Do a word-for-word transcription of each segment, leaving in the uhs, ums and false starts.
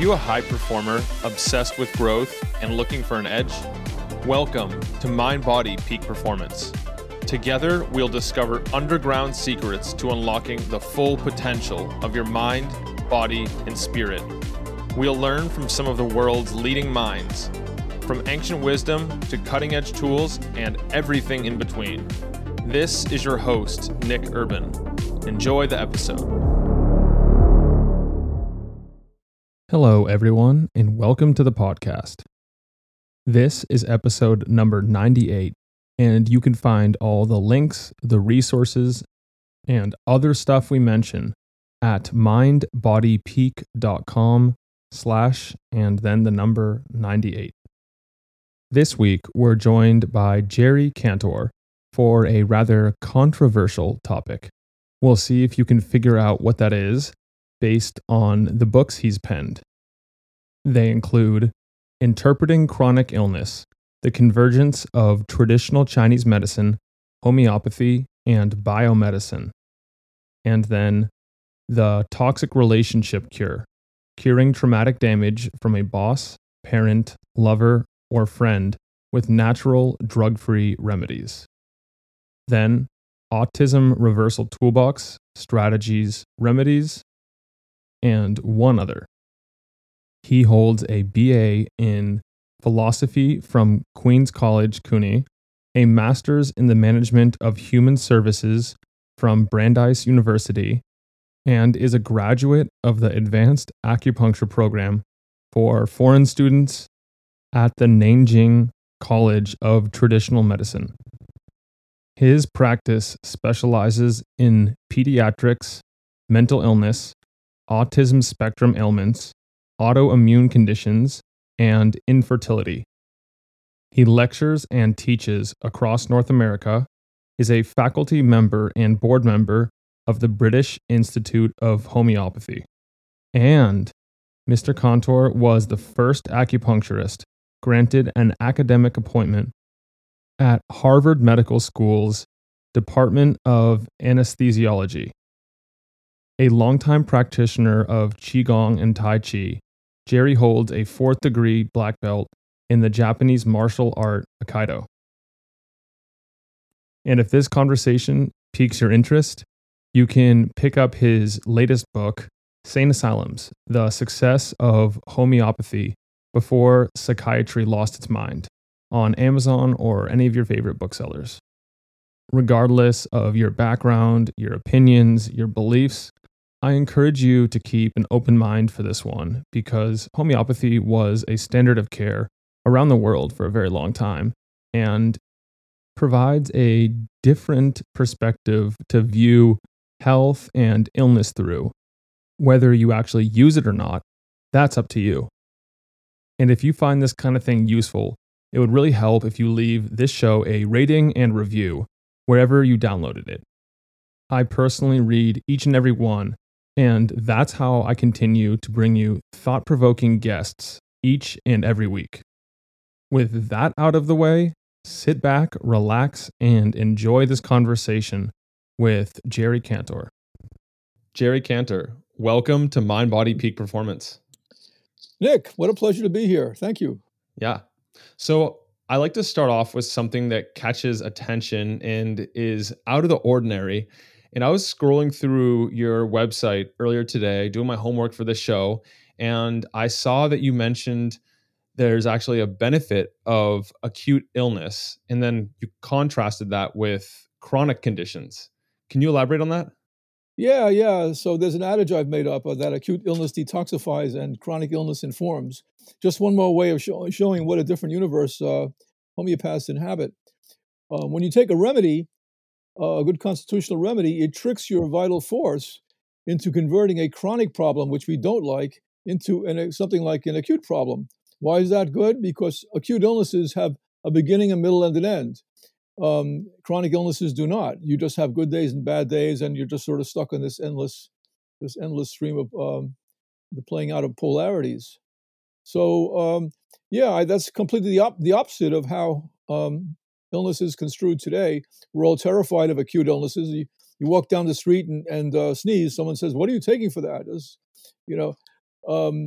you a high performer, obsessed with growth, and looking for an edge? Welcome to Mind Body Peak Performance. Together, we'll discover underground secrets to unlocking the full potential of your mind, body, and spirit. We'll learn from some of the world's leading minds, from ancient wisdom to cutting-edge tools and everything in between. This is your host, Nick Urban. Enjoy the episode. Hello, everyone, and welcome to the podcast. This is episode number ninety-eight, and you can find all the links, the resources, and other stuff we mention at mindbodypeak.com slash and then the number ninety-eight. This week, we're joined by Jerry Cantor for a rather controversial topic. We'll see if you can figure out what that is based on the books he's penned. They include Interpreting Chronic Illness, the Convergence of Traditional Chinese Medicine, Homeopathy, and Biomedicine, and then The Toxic Relationship Cure, Curing Traumatic Damage from a Boss, Parent, Lover, or Friend with Natural Drug-Free Remedies. Then, Autism Reversal Toolbox, Strategies, Remedies, and one other. He holds a B A in Philosophy from Queen's College, CUNY, a Master's in the Management of Human Services from Brandeis University, and is a graduate of the Advanced Acupuncture Program for foreign students at the Nanjing College of Traditional Medicine. His practice specializes in pediatrics, mental illness, autism spectrum ailments, autoimmune conditions, and infertility. He lectures and teaches across North America, is a faculty member and board member of the British Institute of Homeopathy. And Mister Cantor was the first acupuncturist granted an academic appointment at Harvard Medical School's Department of Anesthesiology. A longtime practitioner of Qigong and Tai Chi, Jerry holds a fourth degree black belt in the Japanese martial art Aikido. And if this conversation piques your interest, you can pick up his latest book, Sane Asylums: The Success of Homeopathy Before Psychiatry Lost Its Mind, on Amazon or any of your favorite booksellers. Regardless of your background, your opinions, your beliefs, I encourage you to keep an open mind for this one because homeopathy was a standard of care around the world for a very long time and provides a different perspective to view health and illness through. Whether you actually use it or not, that's up to you. And if you find this kind of thing useful, it would really help if you leave this show a rating and review wherever you downloaded it. I personally read each and every one, and that's how I continue to bring you thought-provoking guests each and every week. With that out of the way, sit back, relax, and enjoy this conversation with Jerry Cantor. Jerry Cantor, welcome to Mind Body Peak Performance. Nick, what a pleasure to be here. Thank you. Yeah. So I like to start off with something that catches attention and is out of the ordinary. And I was scrolling through your website earlier today, doing my homework for this show, and I saw that you mentioned there's actually a benefit of acute illness, and then you contrasted that with chronic conditions. Can you elaborate on that? Yeah, yeah. So there's an adage I've made up uh, that acute illness detoxifies and chronic illness informs. Just one more way of show, showing what a different universe uh, homeopaths inhabit. Uh, when you take a remedy, uh, a good constitutional remedy, it tricks your vital force into converting a chronic problem, which we don't like, into an, something like an acute problem. Why is that good? Because acute illnesses have a beginning, a middle, and an end. Um, chronic illnesses do not. You just have good days and bad days, and you're just sort of stuck in this endless, this endless stream of um, the playing out of polarities. So, um, yeah, I, that's completely the, op- the opposite of how um, illness is construed today. We're all terrified of acute illnesses. You, you walk down the street and, and uh, sneeze, someone says, "What are you taking for that?" It's, you know, um,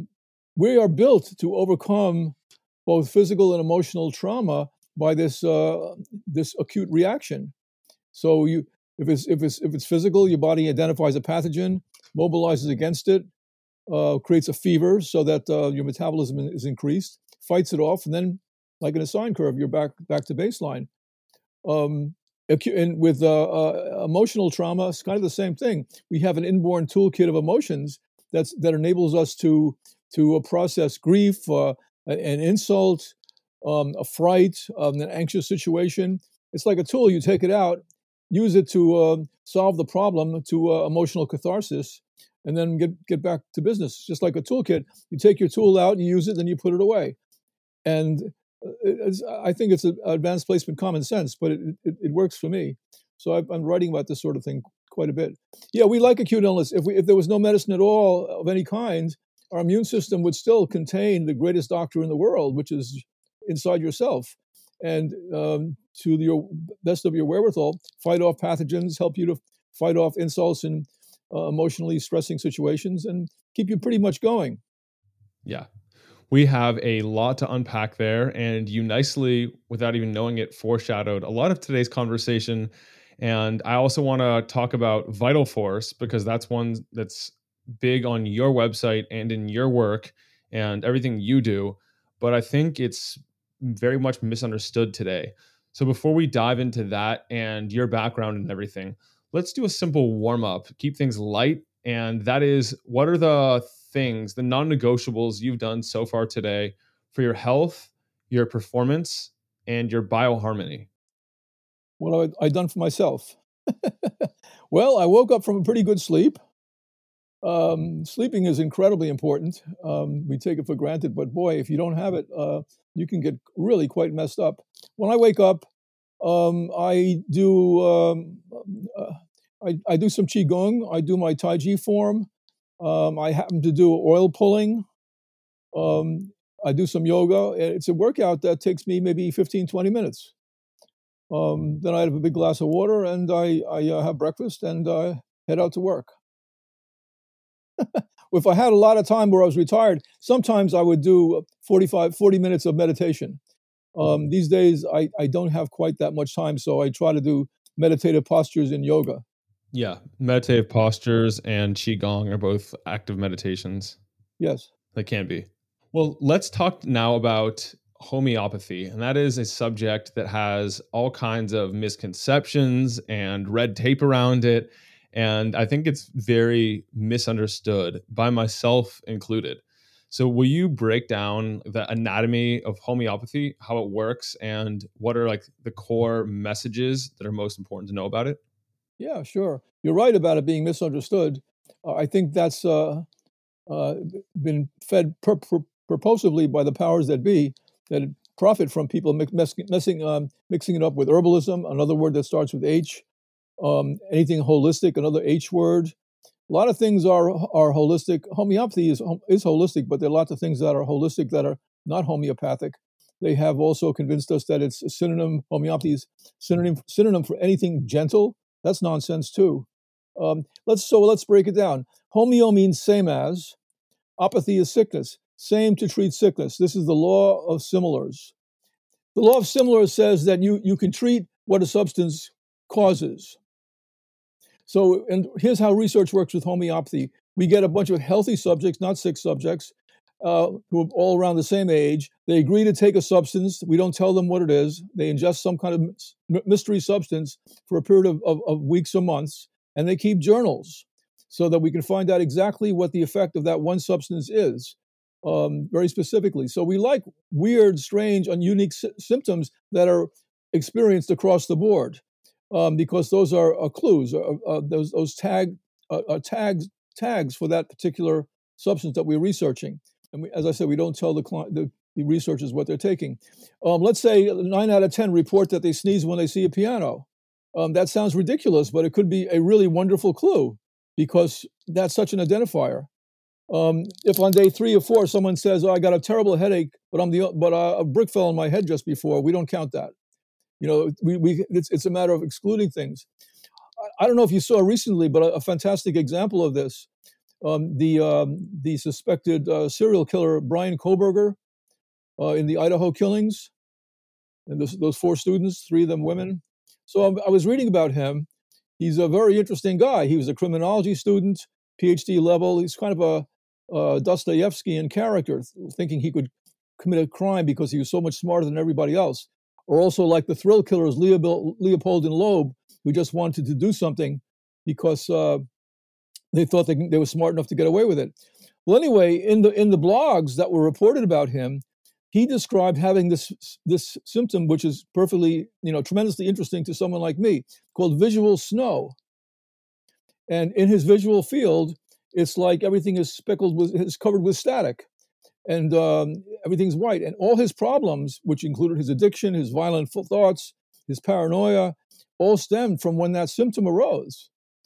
we are built to overcome both physical and emotional trauma by this uh, this acute reaction. So you, if it's if it's if it's physical, your body identifies a pathogen, mobilizes against it, uh, creates a fever so that uh, your metabolism is increased, fights it off, and then, like in a sine curve, you're back back to baseline. Um, and with uh, uh, emotional trauma, it's kind of the same thing. We have an inborn toolkit of emotions that's that enables us to to uh, process grief, uh, an insult, um, a fright, um, an anxious situation. It's like a tool. You take it out, use it to uh, solve the problem, to uh, emotional catharsis, and then get get back to business. Just like a toolkit, you take your tool out, you use it, then you put it away. And it's, I think it's an advanced placement common sense, but it, it, it works for me. So I've, I'm writing about this sort of thing quite a bit. Yeah, we like acute illness. If we if there was no medicine at all of any kind, our immune system would still contain the greatest doctor in the world, which is inside yourself. And um, to your best of your wherewithal, fight off pathogens, help you to fight off insults and uh, emotionally stressing situations, and keep you pretty much going. Yeah. We have a lot to unpack there, and you nicely, without even knowing it, foreshadowed a lot of today's conversation. And I also want to talk about Vital Force, because that's one that's big on your website and in your work and everything you do. But I think it's very much misunderstood today. So before we dive into that and your background and everything, let's do a simple warm up, keep things light. And that is, what are the things, the non-negotiables you've done so far today for your health, your performance, and your bioharmony? What have I done for myself? Well, I woke up from a pretty good sleep. Um, sleeping is incredibly important. Um, we take it for granted, but boy, if you don't have it, uh, you can get really quite messed up. When I wake up, um, I do um, uh, I, I do some qigong. I do my Tai Chi form. Um, I happen to do oil pulling. Um, I do some yoga. It's a workout that takes me maybe fifteen, twenty minutes. Um, then I have a big glass of water, and I, I uh, have breakfast and uh, head out to work. If I had a lot of time where I was retired, sometimes I would do forty-five, forty minutes of meditation. Um, these days, I, I don't have quite that much time, so I try to do meditative postures in yoga. Yeah, meditative postures and qigong are both active meditations. Yes. They can be. Well, let's talk now about homeopathy. And that is a subject that has all kinds of misconceptions and red tape around it. And I think it's very misunderstood, by myself included. So will you break down the anatomy of homeopathy, how it works, and what are like the core messages that are most important to know about it? Yeah, sure. You're right about it being misunderstood. Uh, I think that's uh, uh, been fed pur- pur- purposively by the powers that be, that profit from people mix, mess, messing, um, mixing it up with herbalism, another word that starts with H, um, anything holistic, another H word. A lot of things are are holistic. Homeopathy is is holistic, but there are lots of things that are holistic that are not homeopathic. They have also convinced us that it's a synonym. Homeopathy is synonym synonym for anything gentle. That's nonsense too. Um, let's so let's break it down. Homeo means same as. Apathy is sickness. Same to treat sickness. This is the law of similars. The law of similars says that you you can treat what a substance causes. So, and here's how research works with homeopathy. We get a bunch of healthy subjects, not sick subjects, uh, who are all around the same age. They agree to take a substance. We don't tell them what it is. They ingest some kind of mystery substance for a period of, of, of weeks or months, and they keep journals so that we can find out exactly what the effect of that one substance is, um, very specifically. So we like weird, strange, and unique sy- symptoms that are experienced across the board. Um, because those are uh, clues, uh, uh, those those tag uh, uh, tags tags for that particular substance that we're researching. And we, as I said, we don't tell the, client, the the researchers what they're taking. Um, let's say nine out of ten report that they sneeze when they see a piano. Um, that sounds ridiculous, but it could be a really wonderful clue because that's such an identifier. Um, if on day three or four someone says, "Oh, I got a terrible headache, but I'm the but uh, a brick fell on my head just before," we don't count that. You know, we, we it's, it's a matter of excluding things. I, I don't know if you saw recently, but a, a fantastic example of this. Um, the um, the suspected uh, serial killer Brian Koberger uh, in the Idaho killings, and those, those four students, three of them women. So um, I was reading about him. He's a very interesting guy. He was a criminology student, PhD level. He's kind of a uh, Dostoevskian character, thinking he could commit a crime because he was so much smarter than everybody else. Or also like the thrill killers, Leopold, Leopold and Loeb, who just wanted to do something because uh, they thought they, they were smart enough to get away with it. Well, anyway, in the in the blogs that were reported about him, he described having this this symptom, which is perfectly, you know, tremendously interesting to someone like me, called visual snow. And in his visual field, it's like everything is speckled with, is covered with static, and um, everything's white. And all his problems, which included his addiction, his violent thoughts, his paranoia, all stemmed from when that symptom arose.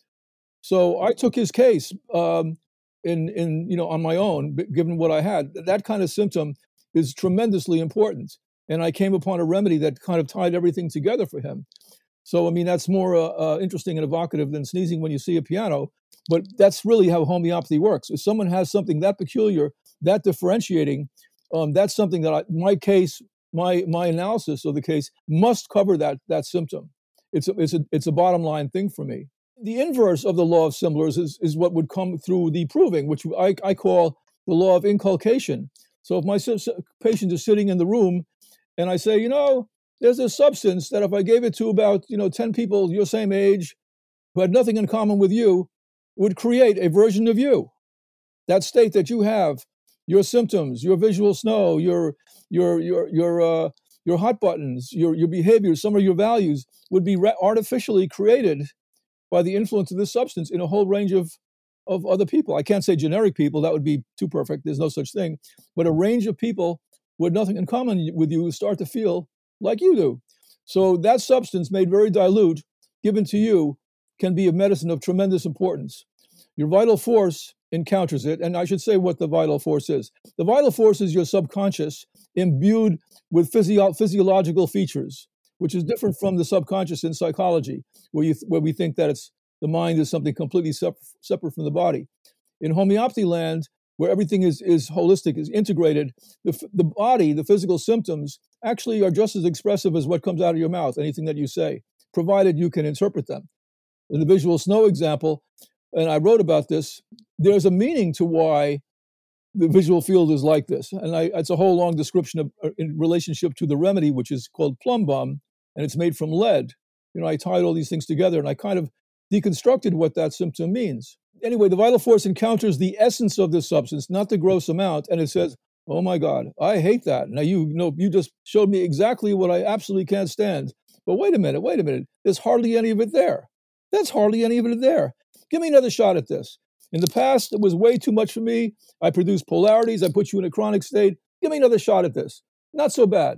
So I took his case um, in, in, you know, on my own, given what I had. That kind of symptom is tremendously important. And I came upon a remedy that kind of tied everything together for him. So, I mean, that's more uh, uh, interesting and evocative than sneezing when you see a piano. But that's really how homeopathy works. If someone has something that peculiar, that differentiating, um, that's something that I, my case, my my analysis of the case must cover that that symptom. It's a, it's a, it's a bottom line thing for me. The inverse of the law of similars is, is what would come through the proving, which I, I call the law of inculcation. So if my patient is sitting in the room and I say, you know, there's a substance that if I gave it to about, you know, ten people your same age who had nothing in common with you, would create a version of you. That state that you have, your symptoms, your visual snow, your your your your uh, your hot buttons, your your behaviors, some of your values would be re- artificially created by the influence of this substance in a whole range of of other people. I can't say generic people, that would be too perfect. There's no such thing. But a range of people with nothing in common with you start to feel like you do. So that substance made very dilute, given to you, can be a medicine of tremendous importance. Your vital force encounters it, and I should say what the vital force is. The vital force is your subconscious imbued with physio- physiological features, which is different from the subconscious in psychology, where, you th- where we think that it's the mind is something completely sep- separate from the body. In homeopathy land, where everything is, is holistic, is integrated, the, f- the body, the physical symptoms, actually are just as expressive as what comes out of your mouth, anything that you say, provided you can interpret them. In the visual snow example, and I wrote about this, there's a meaning to why the visual field is like this. And I, it's a whole long description of, uh, in relationship to the remedy, which is called plum bum, and it's made from lead. You know, I tied all these things together and I kind of deconstructed what that symptom means. Anyway, the vital force encounters the essence of this substance, not the gross amount, and it says, oh my God, I hate that. Now, you know, you just showed me exactly what I absolutely can't stand. But wait a minute, wait a minute. There's hardly any of it there. There's hardly any of it there. Give me another shot at this. In the past, it was way too much for me. I produced polarities. I put you in a chronic state. Give me another shot at this. Not so bad.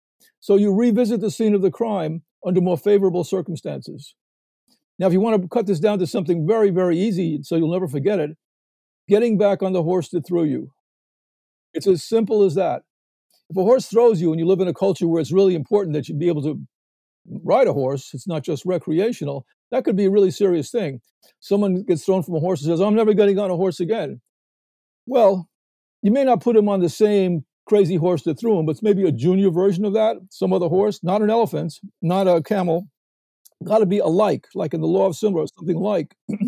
So you revisit the scene of the crime under more favorable circumstances. Now, if you want to cut this down to something very, very easy, so you'll never forget it, getting back on the horse that threw you. It's as simple as that. If a horse throws you and you live in a culture where it's really important that you be able to ride a horse, it's not just recreational, that could be a really serious thing. Someone gets thrown from a horse and says, I'm never getting on a horse again. Well, you may not put him on the same crazy horse that threw him, but it's maybe a junior version of that, some other horse, not an elephant, not a camel. Got to be alike, like in the law of similars, something like. So,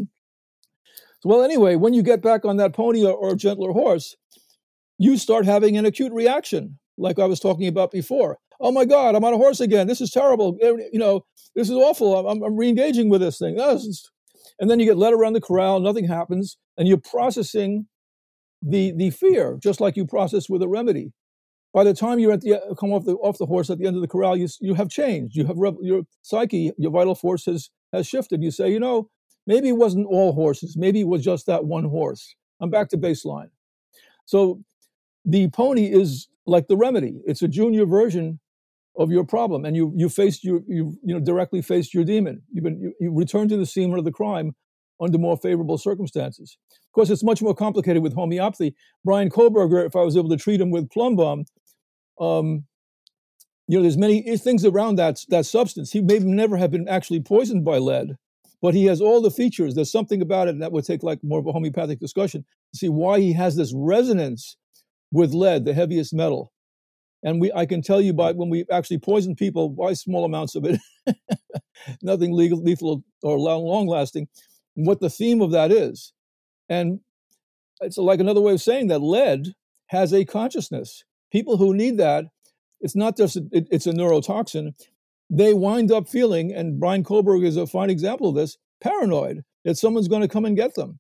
well, anyway, when you get back on that pony or, or a gentler horse, you start having an acute reaction, like I was talking about before. Oh my God, I'm on a horse again. This is terrible. You know, this is awful. I'm, I'm re-engaging with this thing. Oh, this is... And then you get led around the corral, nothing happens, and you're processing the the fear, just like you process with a remedy. By the time you're at the come off the off the horse at the end of the corral, you you have changed. You have your psyche, your vital force has has shifted. You say, you know, maybe it wasn't all horses. Maybe it was just that one horse. I'm back to baseline. So the pony is like the remedy. It's a junior version of your problem, and you you faced your you you know directly faced your demon. You've been you, you return to the scene of the crime under more favorable circumstances. Of course, it's much more complicated with homeopathy. Brian Koberger, if I was able to treat him with plum bum, um, you know, there's many things around that that substance. He may never have been actually poisoned by lead, but he has all the features. There's something about it, and that would take like more of a homeopathic discussion to see why he has this resonance with lead, the heaviest metal. And we, I can tell you by when we actually poison people by small amounts of it, nothing legal, lethal or long lasting, what the theme of that is. And it's like another way of saying that lead has a consciousness. People who need that, it's not just, a, it, it's a neurotoxin. They wind up feeling, and Brian Kohlberg is a fine example of this, paranoid that someone's going to come and get them.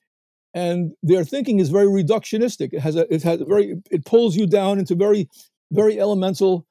And their thinking is very reductionistic. It has a, it has a very, it pulls you down into very, very elemental,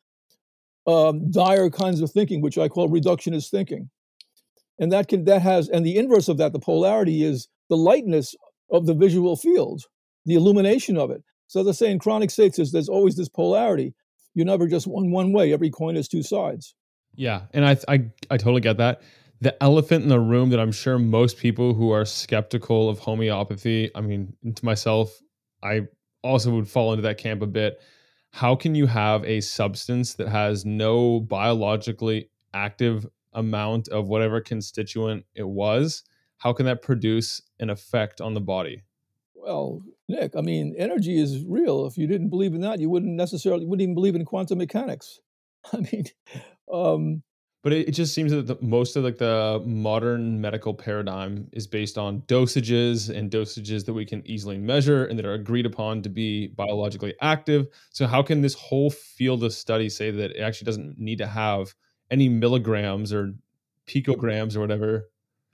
um, dire kinds of thinking, which I call reductionist thinking. And that can, that has, and the inverse of that, the polarity, is the lightness of the visual field, the illumination of it. So as I say, in chronic states, there's, there's always this polarity. You're never just one one way. Every coin has two sides. Yeah, and I, I I totally get that. The elephant in the room that I'm sure most people who are skeptical of homeopathy, I mean, to myself, I also would fall into that camp a bit. How can you have a substance that has no biologically active amount of whatever constituent it was? How can that produce an effect on the body? Well, Nick, I mean, energy is real. If you didn't believe in that, you wouldn't necessarily, wouldn't even believe in quantum mechanics. I mean, um, but it, it just seems that the, most of like the modern medical paradigm is based on dosages and dosages that we can easily measure and that are agreed upon to be biologically active. So how can this whole field of study say that it actually doesn't need to have any milligrams or picograms or whatever?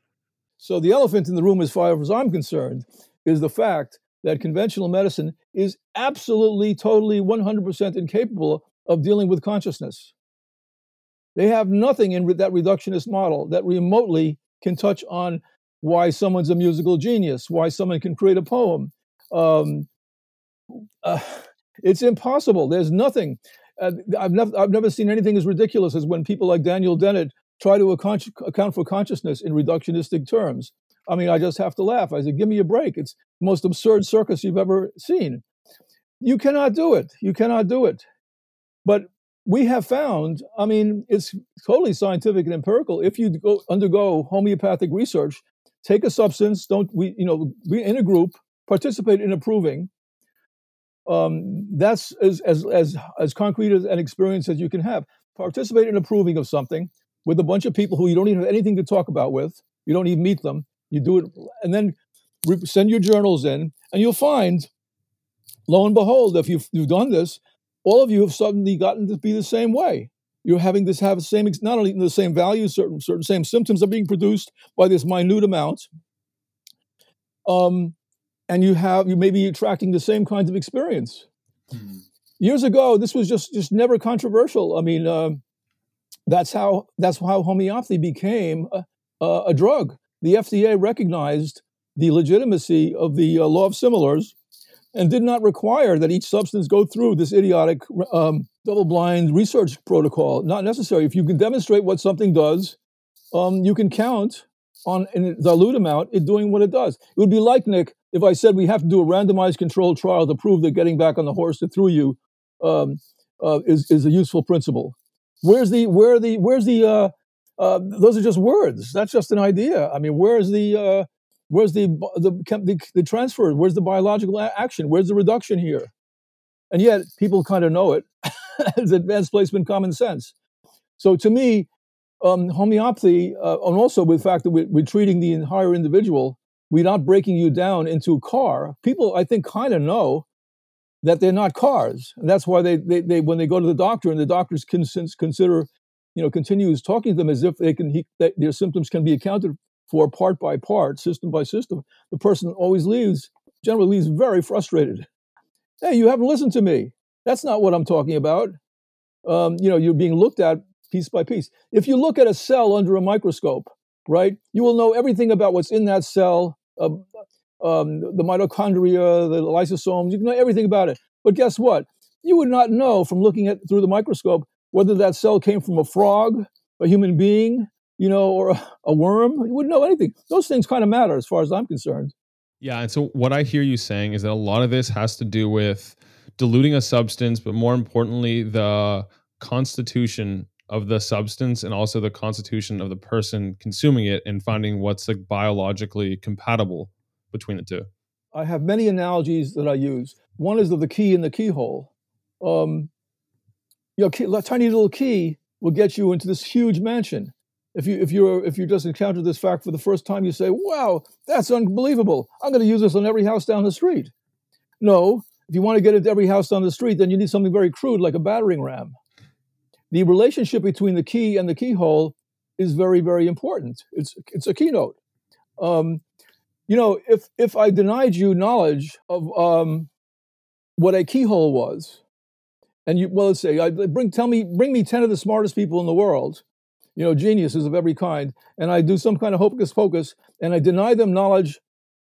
So the elephant in the room, as far as I'm concerned, is the fact that conventional medicine is absolutely, totally, one hundred percent incapable of dealing with consciousness. They have nothing in that reductionist model that remotely can touch on why someone's a musical genius, why someone can create a poem. Um, uh, it's impossible. There's nothing. Uh, I've never, I've never seen anything as ridiculous as when people like Daniel Dennett try to account, account for consciousness in reductionistic terms. I mean, I just have to laugh. I said, give me a break. It's the most absurd circus you've ever seen. You cannot do it. You cannot do it. But we have found, I mean, it's totally scientific and empirical. If you go undergo homeopathic research, take a substance, don't we, you know, be in a group, participate in approving. Um, that's as, as, as, as concrete an experience as you can have. Participate in approving of something with a bunch of people who you don't even have anything to talk about with. You don't even meet them. You do it, and then re- send your journals in, and you'll find, lo and behold, if you've, you've done this, all of you have suddenly gotten to be the same way. You're having this have the same, not only the same values, certain certain same symptoms are being produced by this minute amount, um, and you have you may be attracting the same kinds of experience. Mm-hmm. Years ago, this was just just never controversial. I mean, uh, that's how that's how homeopathy became a, a, a drug. The F D A recognized the legitimacy of the uh, law of similars and did not require that each substance go through this idiotic um, double-blind research protocol. Not necessary. If you can demonstrate what something does, um, you can count on in a dilute amount it doing what it does. It would be like, Nick, if I said we have to do a randomized controlled trial to prove that getting back on the horse that threw you um, uh, is, is a useful principle. Where's the, where the, where's the, uh, uh, those are just words. That's just an idea. I mean, where's the, uh, where's the, the, the, the transfer? Where's the biological a- action? Where's the reduction here? And yet people kind of know it as advanced placement common sense. So to me, um, homeopathy, uh, and also with the fact that we're, we're treating the entire individual, we're not breaking you down into a car. People, I think, kind of know that they're not cars. And that's why they, they, they when they go to the doctor and the doctors can consider, you know, continues talking to them as if they can, he, that their symptoms can be accounted for part by part, system by system. The person always leaves, generally leaves very frustrated. Hey, you haven't listened to me. That's not what I'm talking about. Um, you know, you're being looked at piece by piece. If you look at a cell under a microscope, right, you will know everything about what's in that cell, uh, um, the mitochondria, the lysosomes, you can know everything about it. But guess what? You would not know from looking at through the microscope whether that cell came from a frog, a human being, you know, or a, a worm. You wouldn't know anything. Those things kind of matter as far as I'm concerned. Yeah. And so what I hear you saying is that a lot of this has to do with diluting a substance, but more importantly, the constitution of the substance and also the constitution of the person consuming it and finding what's like biologically compatible between the two? I have many analogies that I use. One is of the key in the keyhole. Um, you know, key, a tiny little key will get you into this huge mansion. If you if you're if you just encounter this fact for the first time, you say, "Wow, that's unbelievable! I'm going to use this on every house down the street." No, if you want to get into every house down the street, then you need something very crude like a battering ram. The relationship between the key and the keyhole is very, very important. It's it's a keynote. Um, you know, if if I denied you knowledge of um, what a keyhole was, and you well, let's say I bring tell me bring me ten of the smartest people in the world, you know, geniuses of every kind, and I do some kind of hocus pocus, and I deny them knowledge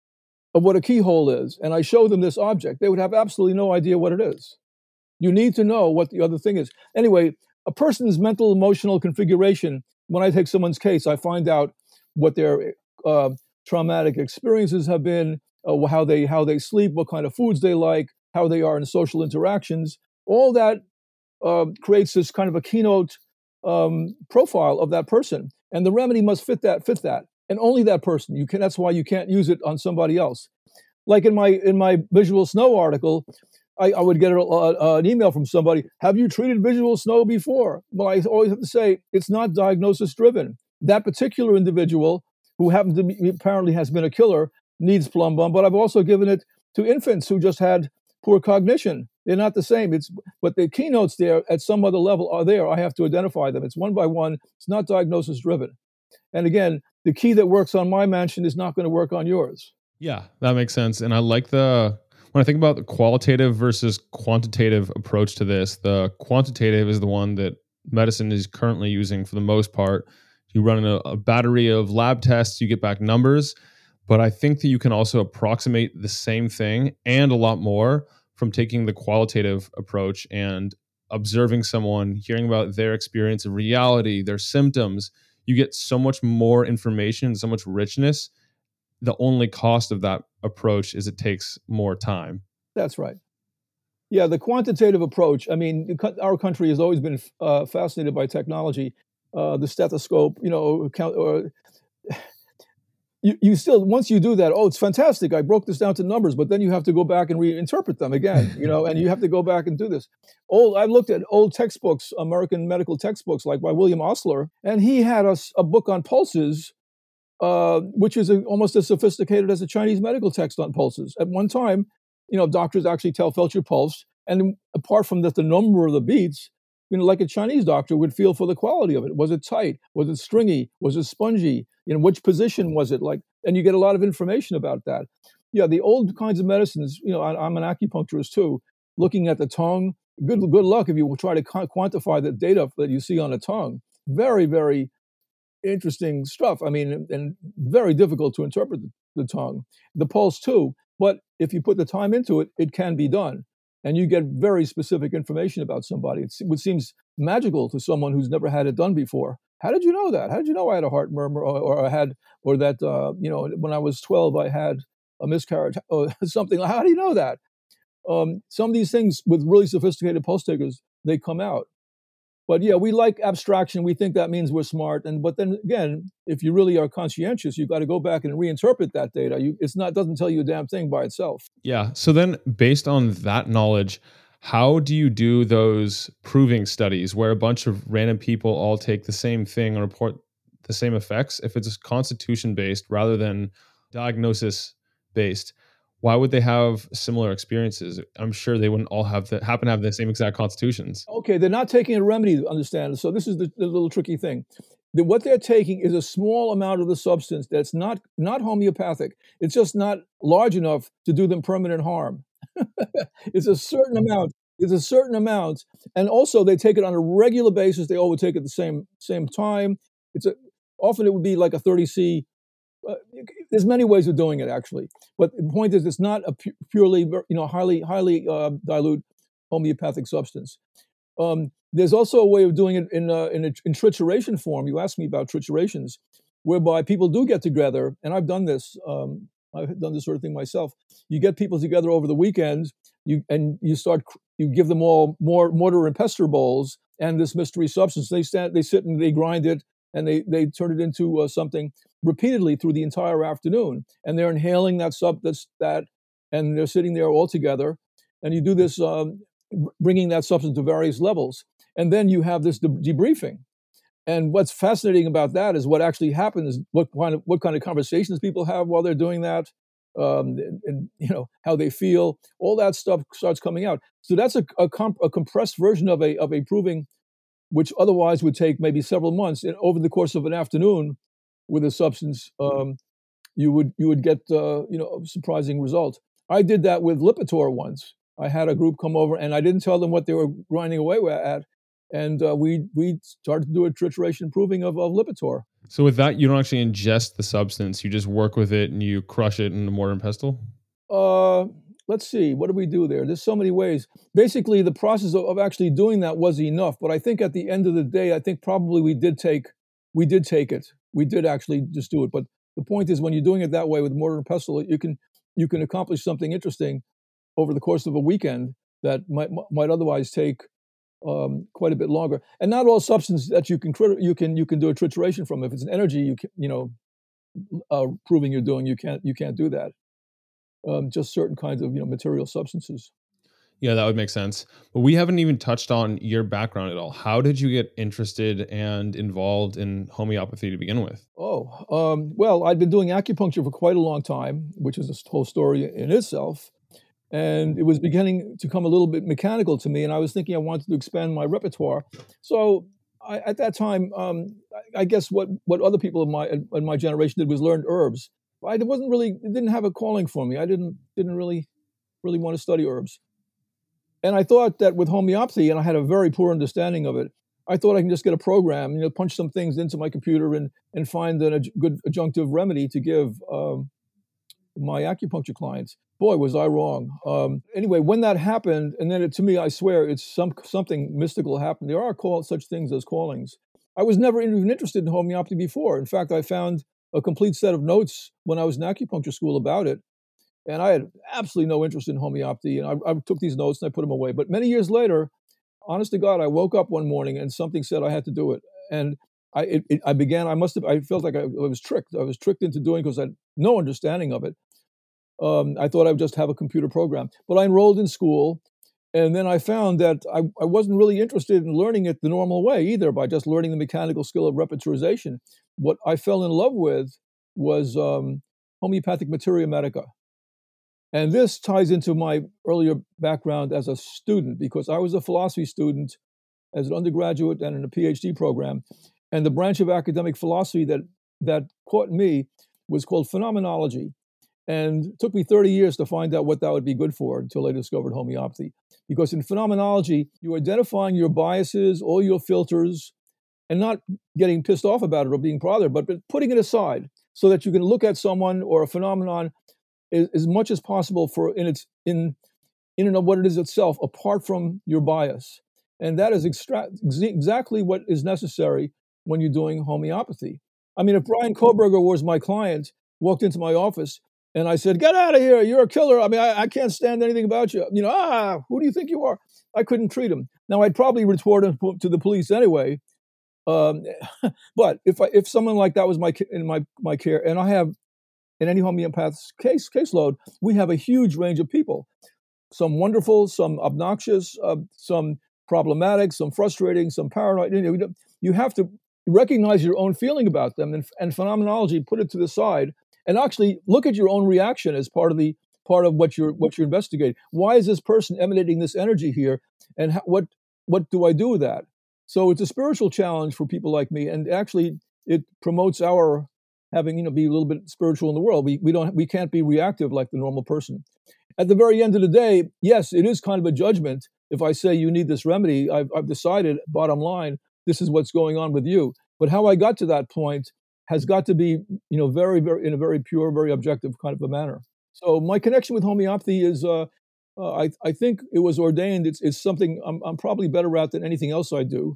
of what a keyhole is, and I show them this object, they would have absolutely no idea what it is. You need to know what the other thing is. Anyway, a person's mental emotional configuration, when I take someone's case, I find out what their uh, traumatic experiences have been, uh, how they how they sleep, what kind of foods they like, how they are in social interactions. All that uh, creates this kind of a keynote um, profile of that person, and the remedy must fit that fit that, and only that person. You can. That's why you can't use it on somebody else. Like in my in my visual snow article, I, I would get a, a, an email from somebody. Have you treated visual snow before? Well, I always have to say it's not diagnosis driven. That particular individual, who happens to be, apparently has been a killer, needs Plum Bum. But I've also given it to infants who just had poor cognition. They're not the same. It's but the keynotes there at some other level are there. I have to identify them. It's one by one. It's not diagnosis driven. And again, the key that works on my mansion is not going to work on yours. Yeah, that makes sense. And I like the when I think about the qualitative versus quantitative approach to this, the quantitative is the one that medicine is currently using for the most part. You run a, a battery of lab tests, you get back numbers. But I think that you can also approximate the same thing and a lot more from taking the qualitative approach and observing someone, hearing about their experience of reality, their symptoms. You get so much more information, so much richness. The only cost of that approach is it takes more time. That's right. Yeah, the quantitative approach. I mean, our country has always been uh, fascinated by technology. Uh, the stethoscope, you know, count, or you, you still, once you do that, oh, it's fantastic. I broke this down to numbers, but then you have to go back and reinterpret them again, you know, and you have to go back and do this. Old, I've looked at old textbooks, American medical textbooks, like by William Osler, and he had a, a book on pulses, uh, which is a, almost as sophisticated as a Chinese medical text on pulses. At one time, you know, doctors actually tell felt your pulse, and apart from that, the number of the beats, you know, like a Chinese doctor would feel for the quality of it. Was it tight? Was it stringy? Was it spongy? You know, which position was it like? And you get a lot of information about that. Yeah, the old kinds of medicines, you know, I, I'm an acupuncturist too, looking at the tongue. Good, good luck if you will try to quantify the data that you see on the tongue. Very, very interesting stuff. I mean, and, and very difficult to interpret the, the tongue. The pulse too. But if you put the time into it, it can be done. And you get very specific information about somebody. It's, it seems magical to someone who's never had it done before. How did you know that? How did you know I had a heart murmur, or, or I had, or that uh, you know, when I was twelve I had a miscarriage, or something? How do you know that? Um, some of these things with really sophisticated pulse takers, they come out. But yeah, we like abstraction. We think that means we're smart. And but then again, if you really are conscientious, you've got to go back and reinterpret that data. You, it's not doesn't tell you a damn thing by itself. Yeah. So then, based on that knowledge, how do you do those proving studies where a bunch of random people all take the same thing and report the same effects? If it's constitution based rather than diagnosis based, why would they have similar experiences? I'm sure they wouldn't all have the, happen to have the same exact constitutions. Okay, they're not taking a remedy, to understand. So this is the, the little tricky thing. The, what they're taking is a small amount of the substance that's not not homeopathic. It's just not large enough to do them permanent harm. It's a certain amount. It's a certain amount, and also they take it on a regular basis. They all would take it at the same same time. It's a often it would be like a thirty C. Uh, there's many ways of doing it, actually, but the point is, it's not a pu- purely, you know, highly highly uh, dilute homeopathic substance. Um, there's also a way of doing it in uh, in, a, in trituration form. You asked me about triturations, whereby people do get together, and I've done this. Um, I've done this sort of thing myself. You get people together over the weekend, you and you start you give them all more mortar and pestle bowls, and this mystery substance. They stand, they sit and they grind it, and they they turn it into uh, something repeatedly through the entire afternoon. And they're inhaling that sub that's, that, and they're sitting there all together. And you do this, um, bringing that substance to various levels, and then you have this de- debriefing. And what's fascinating about that is what actually happens, is what kind of what kind of conversations people have while they're doing that, um, and, and you know how they feel. All that stuff starts coming out. So that's a a, comp- a compressed version of a of a proving, which otherwise would take maybe several months. And over the course of an afternoon, with a substance, um, you would you would get uh, you know a surprising result. I did that with Lipitor once. I had a group come over, and I didn't tell them what they were grinding away at. And uh, we we started to do a trituration proving of, of Lipitor. So with that, you don't actually ingest the substance; you just work with it and you crush it in a mortar and pestle. Uh, let's see, what do we do there? There's so many ways. Basically, the process of, of actually doing that was enough. But I think at the end of the day, I think probably we did take we did take it. We did actually just do it. But the point is, when you're doing it that way with mortar and pestle, you can you can accomplish something interesting over the course of a weekend that might might otherwise take um, quite a bit longer. And not all substance that you can crit- you can you can do a trituration from. If it's an energy, you can, you know, uh, proving you're doing, you can't you can't do that. Um, just certain kinds of you know material substances. Yeah, that would make sense. But we haven't even touched on your background at all. How did you get interested and involved in homeopathy to begin with? Oh, um, well, I'd been doing acupuncture for quite a long time, which is a whole story in itself. And it was beginning to come a little bit mechanical to me, and I was thinking I wanted to expand my repertoire. So I, at that time, um, I, I guess what, what other people in my in my generation did was learn herbs. I wasn't really it didn't have a calling for me. I didn't didn't really really want to study herbs. And I thought that with homeopathy, and I had a very poor understanding of it, I thought I can just get a program, you know, punch some things into my computer and and find a good adjunctive remedy to give um, my acupuncture clients. Boy, was I wrong. Um, anyway, when that happened, and then it, to me, I swear, it's some something mystical happened. There are call, such things as callings. I was never even interested in homeopathy before. In fact, I found a complete set of notes when I was in acupuncture school about it, and I had absolutely no interest in homeopathy. And I, I took these notes and I put them away. But many years later, honest to God, I woke up one morning and something said I had to do it. And I, it, it, I began. I must have. I felt like I, I was tricked. I was tricked into doing it because I had no understanding of it. Um, I thought I would just have a computer program. But I enrolled in school, and then I found that I, I wasn't really interested in learning it the normal way either, by just learning the mechanical skill of repertorization. What I fell in love with was um, homeopathic materia medica. And this ties into my earlier background as a student, because I was a philosophy student as an undergraduate and in a PhD program. And the branch of academic philosophy that, that caught me was called phenomenology. And it took me thirty years to find out what that would be good for until I discovered homeopathy. Because in phenomenology, you're identifying your biases, all your filters, and not getting pissed off about it or being bothered, but putting it aside so that you can look at someone or a phenomenon as, as much as possible for in its in in and of what it is itself, apart from your bias. And that is extra- ex- exactly what is necessary when you're doing homeopathy. I mean, if Brian Koberger was my client, walked into my office, and I said, "Get out of here! You're a killer. I mean, I, I can't stand anything about you. You know, ah, who do you think you are?" I couldn't treat him. Now, I'd probably report him to the police anyway. Um, but if I, if someone like that was my in my my care, and I have in any homeopath's case caseload, we have a huge range of people. Some wonderful, some obnoxious, uh, some problematic, some frustrating, some paranoid. You know, you have to recognize your own feeling about them, and, and phenomenology, put it to the side, and actually look at your own reaction as part of the part of what you're what you're investigating. Why is this person emanating this energy here, and how, what what do I do with that? So it's a spiritual challenge for people like me, and actually it promotes our having you know be a little bit spiritual in the world. We we don't we can't be reactive like the normal person. At the very end of the day, yes, it is kind of a judgment. If I say you need this remedy, I've, I've decided, bottom line, this is what's going on with you. But how I got to that point has got to be, you know, very, very in a very pure, very objective kind of a manner. So my connection with homeopathy is, uh, uh, I, I think it was ordained. It's, it's something I'm, I'm probably better at than anything else I do,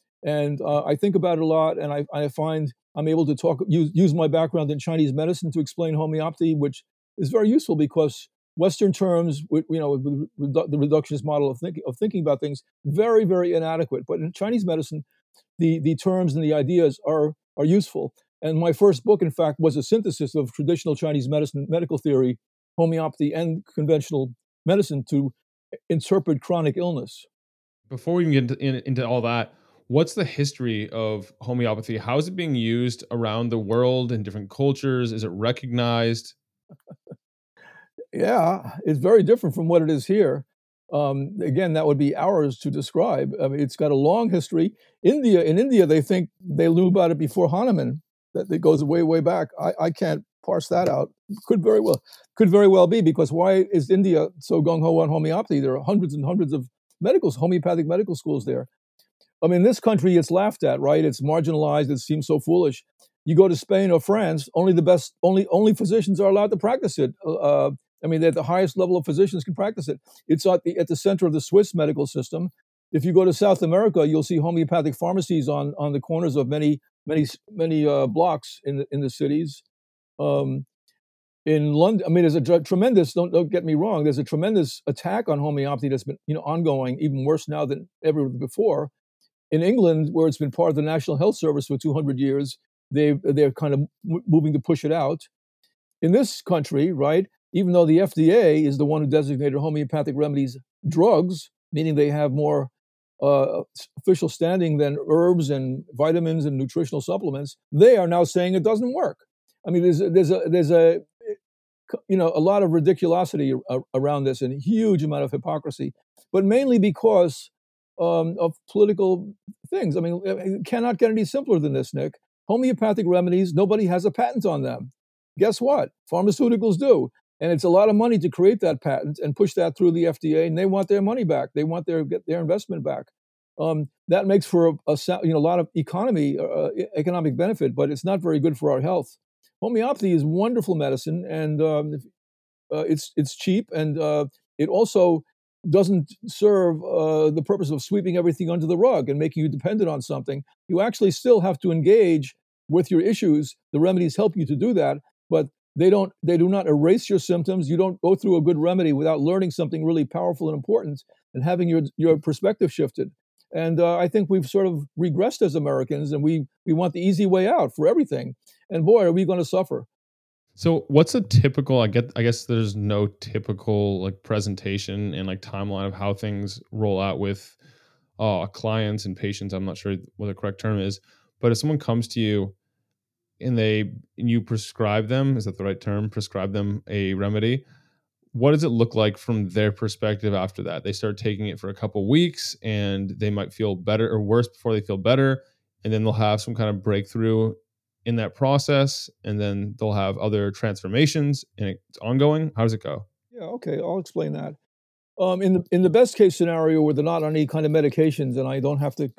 and uh, I think about it a lot. And I, I find I'm able to talk, use, use my background in Chinese medicine to explain homeopathy, which is very useful because Western terms, with, you know, with, with the reductionist model of thinking of thinking about things, very, very inadequate. But in Chinese medicine, the the terms and the ideas are are useful. And my first book, in fact, was a synthesis of traditional Chinese medicine, medical theory, homeopathy, and conventional medicine to interpret chronic illness. Before we can get into, in, into all that, what's the history of homeopathy? How is it being used around the world in different cultures? Is it recognized? Yeah, it's very different from what it is here. Um, again, that would be hours to describe. I mean, it's got a long history. India, in India, they think they knew about it before Hahnemann. That it goes way, way back. I, I can't parse that out. Could very well, could very well be, because why is India so gung ho on homeopathy? There are hundreds and hundreds of medical, homeopathic medical schools there. I mean, in this country, it's laughed at, right? It's marginalized. It seems so foolish. You go to Spain or France, only the best, only only physicians are allowed to practice it. Uh, I mean, at the highest level of physicians can practice it. It's at the at the center of the Swiss medical system. If you go to South America, you'll see homeopathic pharmacies on on the corners of many many many uh, blocks in the, in the cities. Um, in London, I mean, there's a tr- tremendous. Don't don't get me wrong. There's a tremendous attack on homeopathy that's been you know ongoing, even worse now than ever before. In England, where it's been part of the National Health Service for two hundred years, they they're kind of m- moving to push it out. In this country, right, even though the F D A is the one who designated homeopathic remedies drugs, meaning they have more uh, official standing than herbs and vitamins and nutritional supplements, they are now saying it doesn't work. I mean, there's a, there's a there's a you know a lot of ridiculosity around this and a huge amount of hypocrisy, but mainly because um, of political things. I mean, it cannot get any simpler than this, Nick. Homeopathic remedies, nobody has a patent on them. Guess what? Pharmaceuticals do. And it's a lot of money to create that patent and push that through the F D A, and they want their money back. They want their get their investment back. Um, that makes for a, a you know a lot of economy, uh, economic benefit, but it's not very good for our health. Homeopathy is wonderful medicine, and um, uh, it's it's cheap, and uh, it also doesn't serve uh, the purpose of sweeping everything under the rug and making you dependent on something. You actually still have to engage with your issues. The remedies help you to do that, but they don't. They do not erase your symptoms. You don't go through a good remedy without learning something really powerful and important and having your your perspective shifted. And uh, I think we've sort of regressed as Americans, and we we want the easy way out for everything. And boy, are we going to suffer. So what's a typical, I get, I guess there's no typical like presentation and like timeline of how things roll out with uh, clients and patients. I'm not sure what the correct term is, but if someone comes to you and they, and you prescribe them, is that the right term? Prescribe them a remedy. What does it look like from their perspective after that? They start taking it for a couple weeks and they might feel better or worse before they feel better. And then they'll have some kind of breakthrough in that process, and then they'll have other transformations, and it's ongoing. How does it go? Yeah, okay, I'll explain that. Um, in the in the best case scenario, where they're not on any kind of medications, and I don't have to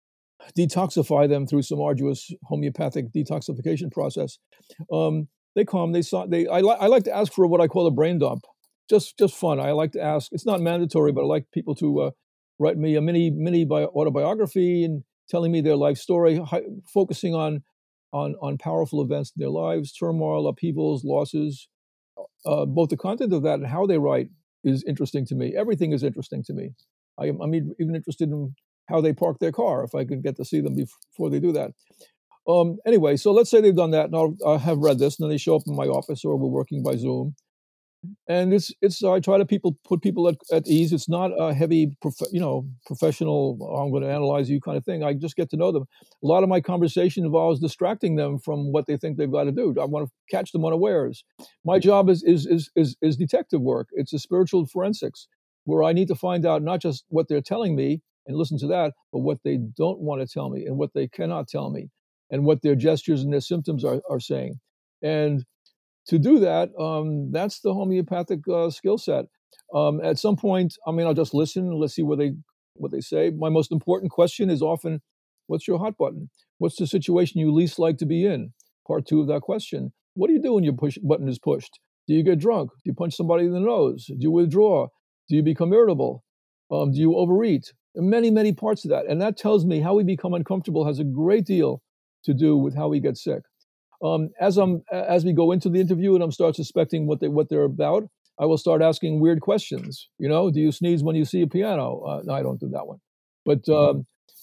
detoxify them through some arduous homeopathic detoxification process, um, they come. They saw. They. I like. I like to ask for what I call a brain dump. Just just fun. I like to ask. It's not mandatory, but I like people to uh, write me a mini mini bio, autobiography and telling me their life story, hi, focusing on. On, on powerful events in their lives, turmoil, upheavals, losses. Uh, both the content of that and how they write is interesting to me. Everything is interesting to me. I am, I'm even interested in how they park their car, if I could get to see them before they do that. Um, anyway, so let's say they've done that, and I'll, I have read this, and then they show up in my office, or we're working by Zoom. And it's it's I try to people put people at, at ease. It's not a heavy, prof, you know, professional. Oh, I'm going to analyze you kind of thing. I just get to know them. A lot of my conversation involves distracting them from what they think they've got to do. I want to catch them unawares. My job is is is is, is detective work. It's a spiritual forensics where I need to find out not just what they're telling me and listen to that, but what they don't want to tell me and what they cannot tell me, and what their gestures and their symptoms are are saying. And to do that, um, that's the homeopathic uh, skill set. Um, at some point, I mean, I'll just listen and let's see what they what they say. My most important question is often, "What's your hot button? What's the situation you least like to be in?" Part two of that question: what do you do when your push button is pushed? Do you get drunk? Do you punch somebody in the nose? Do you withdraw? Do you become irritable? Um, do you overeat? There are many, many parts of that, and that tells me how we become uncomfortable has a great deal to do with how we get sick. Um, as I'm as we go into the interview and I'm start suspecting what they what they're about, I will start asking weird questions. You know, do you sneeze when you see a piano? Uh, no, I don't do that one. But um,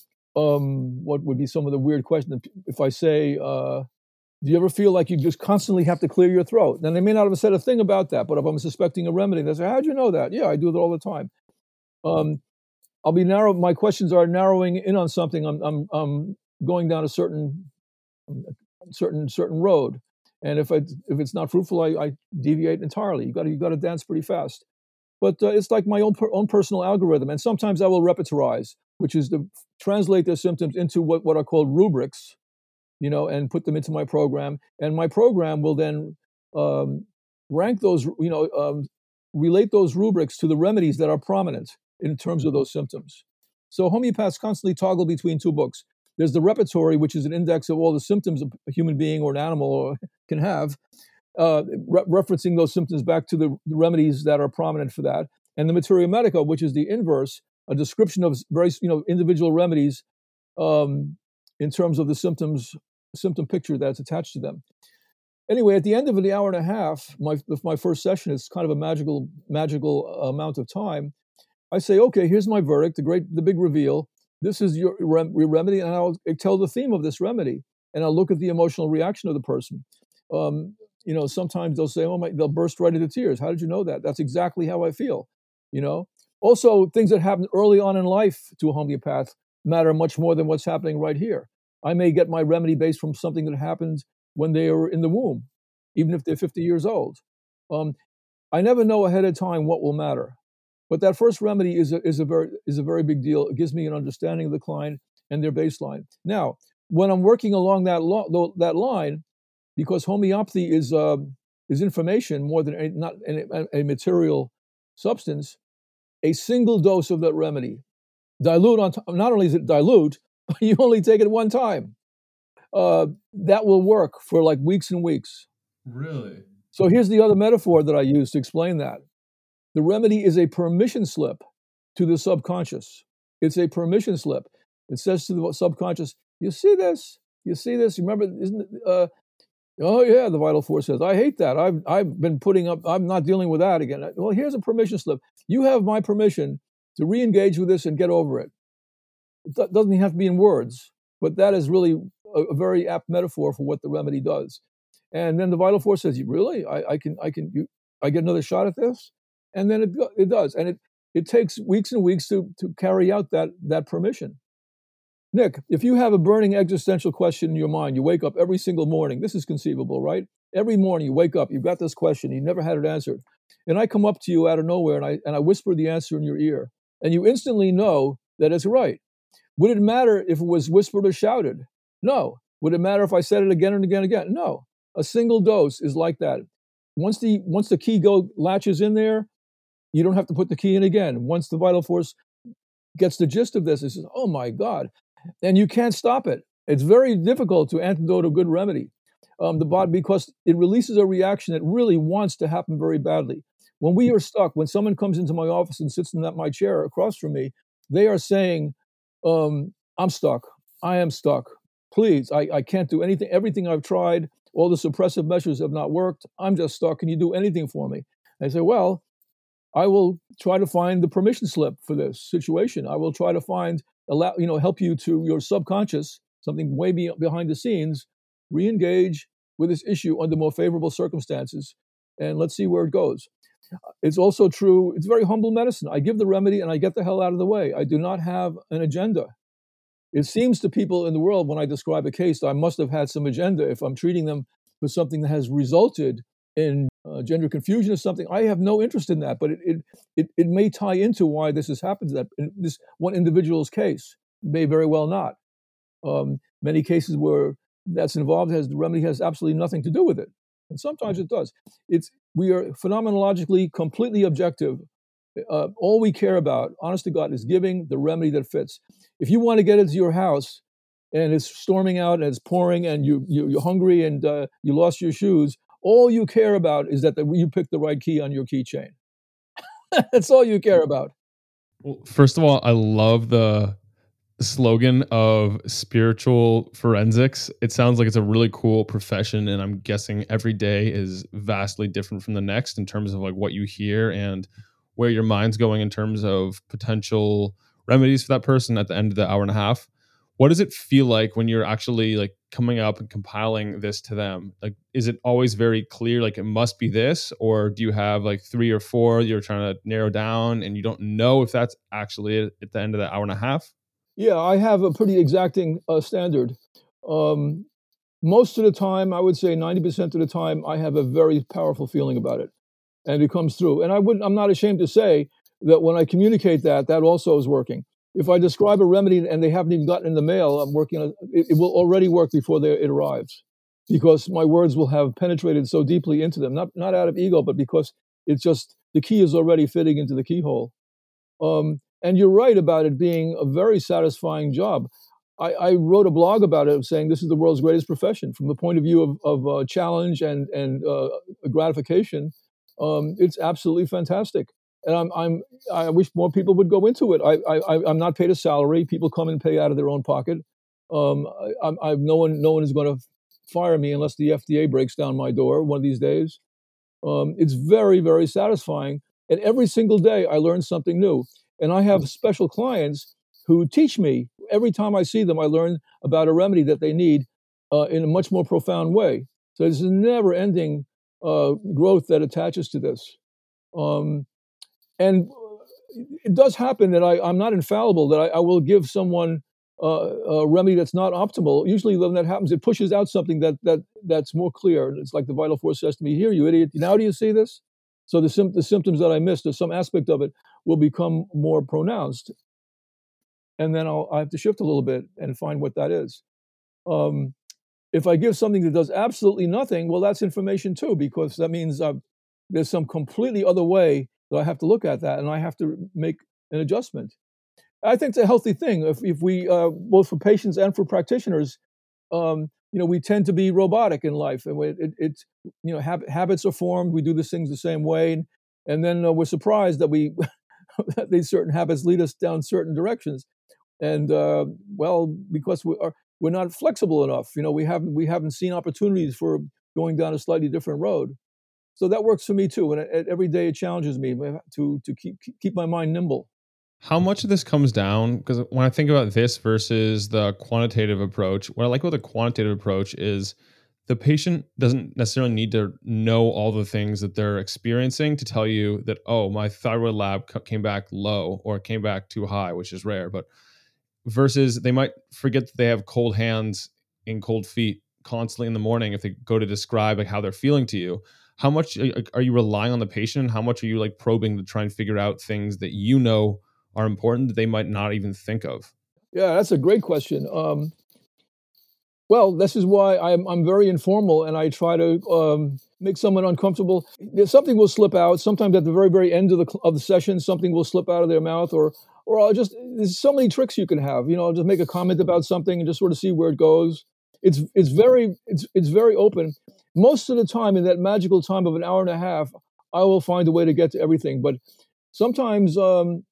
um, what would be some of the weird questions? If I say, uh, do you ever feel like you just constantly have to clear your throat? Then they may not have said a thing about that, but if I'm suspecting a remedy, they say, how'd you know that? Yeah, I do it all the time. Um, I'll be narrow. My questions are narrowing in on something. I'm, I'm, I'm going down a certain, certain, certain road. And if I, if it's not fruitful, I, I deviate entirely. You got to, you got to dance pretty fast. But uh, it's like my own, per, own personal algorithm. And sometimes I will repertorize, which is to translate their symptoms into what, what are called rubrics, you know, and put them into my program. And my program will then um, rank those, you know, um, relate those rubrics to the remedies that are prominent in terms of those symptoms. So homeopaths constantly toggle between two books. There's the repertory, which is an index of all the symptoms a human being or an animal can have, uh, re- referencing those symptoms back to the, the remedies that are prominent for that. And the materia medica, which is the inverse, a description of very, you know, individual remedies um, in terms of the symptoms, symptom picture that's attached to them. Anyway, at the end of the hour and a half, my my first session is kind of a magical magical amount of time. I say, okay, here's my verdict, the great, the big reveal. This is your, rem- your remedy, and I'll tell the theme of this remedy, and I'll look at the emotional reaction of the person. Um, you know, sometimes they'll say, oh my, they'll burst right into tears. How did you know that? That's exactly how I feel. You know, also things that happen early on in life to a homeopath matter much more than what's happening right here. I may get my remedy based from something that happened when they were in the womb, even if they're fifty years old. Um, I never know ahead of time what will matter. But that first remedy is a, is a very is a very big deal. It gives me an understanding of the client and their baseline. Now, when I'm working along that lo- that line, because homeopathy is uh, is information more than a, not a, a material substance, a single dose of that remedy, dilute on. T- not only is it dilute, you only take it one time. Uh, that will work for like weeks and weeks. Really? So here's the other metaphor that I use to explain that. The remedy is a permission slip to the subconscious. It's a permission slip. It says to the subconscious, you see this? You see this? Remember, isn't it, uh, oh yeah, the vital force says, I hate that. I've, I've been putting up, I'm not dealing with that again. Well, here's a permission slip. You have my permission to re-engage with this and get over it. It doesn't have to be in words, but that is really a, a very apt metaphor for what the remedy does. And then the vital force says, really? I, I can, I can, you, I get another shot at this? And then it it does, and it it takes weeks and weeks to to carry out that that permission. Nick, if you have a burning existential question in your mind, you wake up every single morning. This is conceivable, right? Every morning you wake up, you've got this question, you never had it answered, and I come up to you out of nowhere, and I and I whisper the answer in your ear, and you instantly know that it's right. Would it matter if it was whispered or shouted? No. Would it matter if I said it again and again and again? No. A single dose is like that. Once the once the key go latches in there, you don't have to put the key in again. Once the vital force gets the gist of this, it says, oh my God. And you can't stop it. It's very difficult to antidote a good remedy. Um, the body, because it releases a reaction that really wants to happen very badly. When we are stuck, when someone comes into my office and sits in that my chair across from me, they are saying, um, I'm stuck. I am stuck. Please, I, I can't do anything. Everything I've tried, all the suppressive measures have not worked. I'm just stuck. Can you do anything for me? I say, well, I will try to find the permission slip for this situation. I will try to find, allow, you know, help you to your subconscious, something way be, behind the scenes, re-engage with this issue under more favorable circumstances, and let's see where it goes. It's also true, it's very humble medicine. I give the remedy and I get the hell out of the way. I do not have an agenda. It seems to people in the world when I describe a case, I must have had some agenda if I'm treating them for something that has resulted in uh, gender confusion or something. I have no interest in that, but it, it it it may tie into why this has happened to that in this one individual's case. May very well not. Um, many cases where that's involved has the remedy has absolutely nothing to do with it, and sometimes it does. It's we are phenomenologically completely objective. Uh, all we care about, honest to God, is giving the remedy that fits. If you want to get into your house and it's storming out and it's pouring and you, you you're hungry and uh, you lost your shoes, all you care about is that the, you picked the right key on your keychain. That's all you care about. Well, first of all, I love the slogan of spiritual forensics. It sounds like it's a really cool profession, and I'm guessing every day is vastly different from the next in terms of like what you hear and where your mind's going in terms of potential remedies for that person at the end of the hour and a half. What does it feel like when you're actually like coming up and compiling this to them? Like, is it always very clear, like it must be this, or do you have like three or four you're trying to narrow down and you don't know if that's actually it at the end of the hour and a half? Yeah, I have a pretty exacting uh, standard. Um, most of the time, I would say ninety percent of the time, I have a very powerful feeling about it, and it comes through. And I wouldn't, I'm not ashamed to say that when I communicate that, that also is working. If I describe a remedy and they haven't even gotten in the mail, I'm working on it, it will already work before they, it arrives, because my words will have penetrated so deeply into them, not, not out of ego, but because it's just, the key is already fitting into the keyhole. Um, and you're right about it being a very satisfying job. I, I wrote a blog about it saying this is the world's greatest profession from the point of view of, of uh, challenge and, and uh, gratification. Um, it's absolutely fantastic. And I'm, I'm, I wish more people would go into it. I, I, I'm not paid a salary. People come and pay out of their own pocket. Um, I, I, I, no one, no one is going to fire me unless the F D A breaks down my door one of these days. Um, it's very, very satisfying. And every single day I learn something new. And I have special clients who teach me. Every time I see them, I learn about a remedy that they need uh, in a much more profound way. So there's a never-ending uh, growth that attaches to this. Um, and it does happen that I, I'm not infallible, that I, I will give someone uh, a remedy that's not optimal. Usually when that happens, it pushes out something that that that's more clear. It's like the vital force says to me, here, you idiot, now do you see this? So the, sim- the symptoms that I missed, or some aspect of it, will become more pronounced. And then I'll I have to shift a little bit and find what that is. Um, if I give something that does absolutely nothing, well, that's information too, because that means uh, there's some completely other way that I have to look at that, and I have to make an adjustment. I think it's a healthy thing. If, if we, uh, both for patients and for practitioners, um, you know, we tend to be robotic in life, and it, it, it's, you know, hab- habits are formed. We do these things the same way, and, and then uh, we're surprised that we that these certain habits lead us down certain directions. And uh, well, because we are we're not flexible enough. You know, we haven't we haven't seen opportunities for going down a slightly different road. So that works for me too. And it, every day it challenges me to to keep keep my mind nimble. How much of this comes down, because when I think about this versus the quantitative approach, what I like about the quantitative approach is the patient doesn't necessarily need to know all the things that they're experiencing to tell you that, oh, my thyroid lab c- came back low or it came back too high, which is rare. But versus they might forget that they have cold hands and cold feet constantly in the morning if they go to describe like how they're feeling to you. How much are are you relying on the patient? How much are you like probing to try and figure out things that you know are important that they might not even think of? Yeah, that's a great question. Um, well, this is why I'm I'm very informal, and I try to um, make someone uncomfortable. There's something will slip out. Sometimes at the very very end of the cl- of the session, something will slip out of their mouth, or or I'll just there's so many tricks you can have. You know, I'll just make a comment about something and just sort of see where it goes. It's it's very it's it's very open. Most of the time, in that magical time of an hour and a half, I will find a way to get to everything. But sometimes um,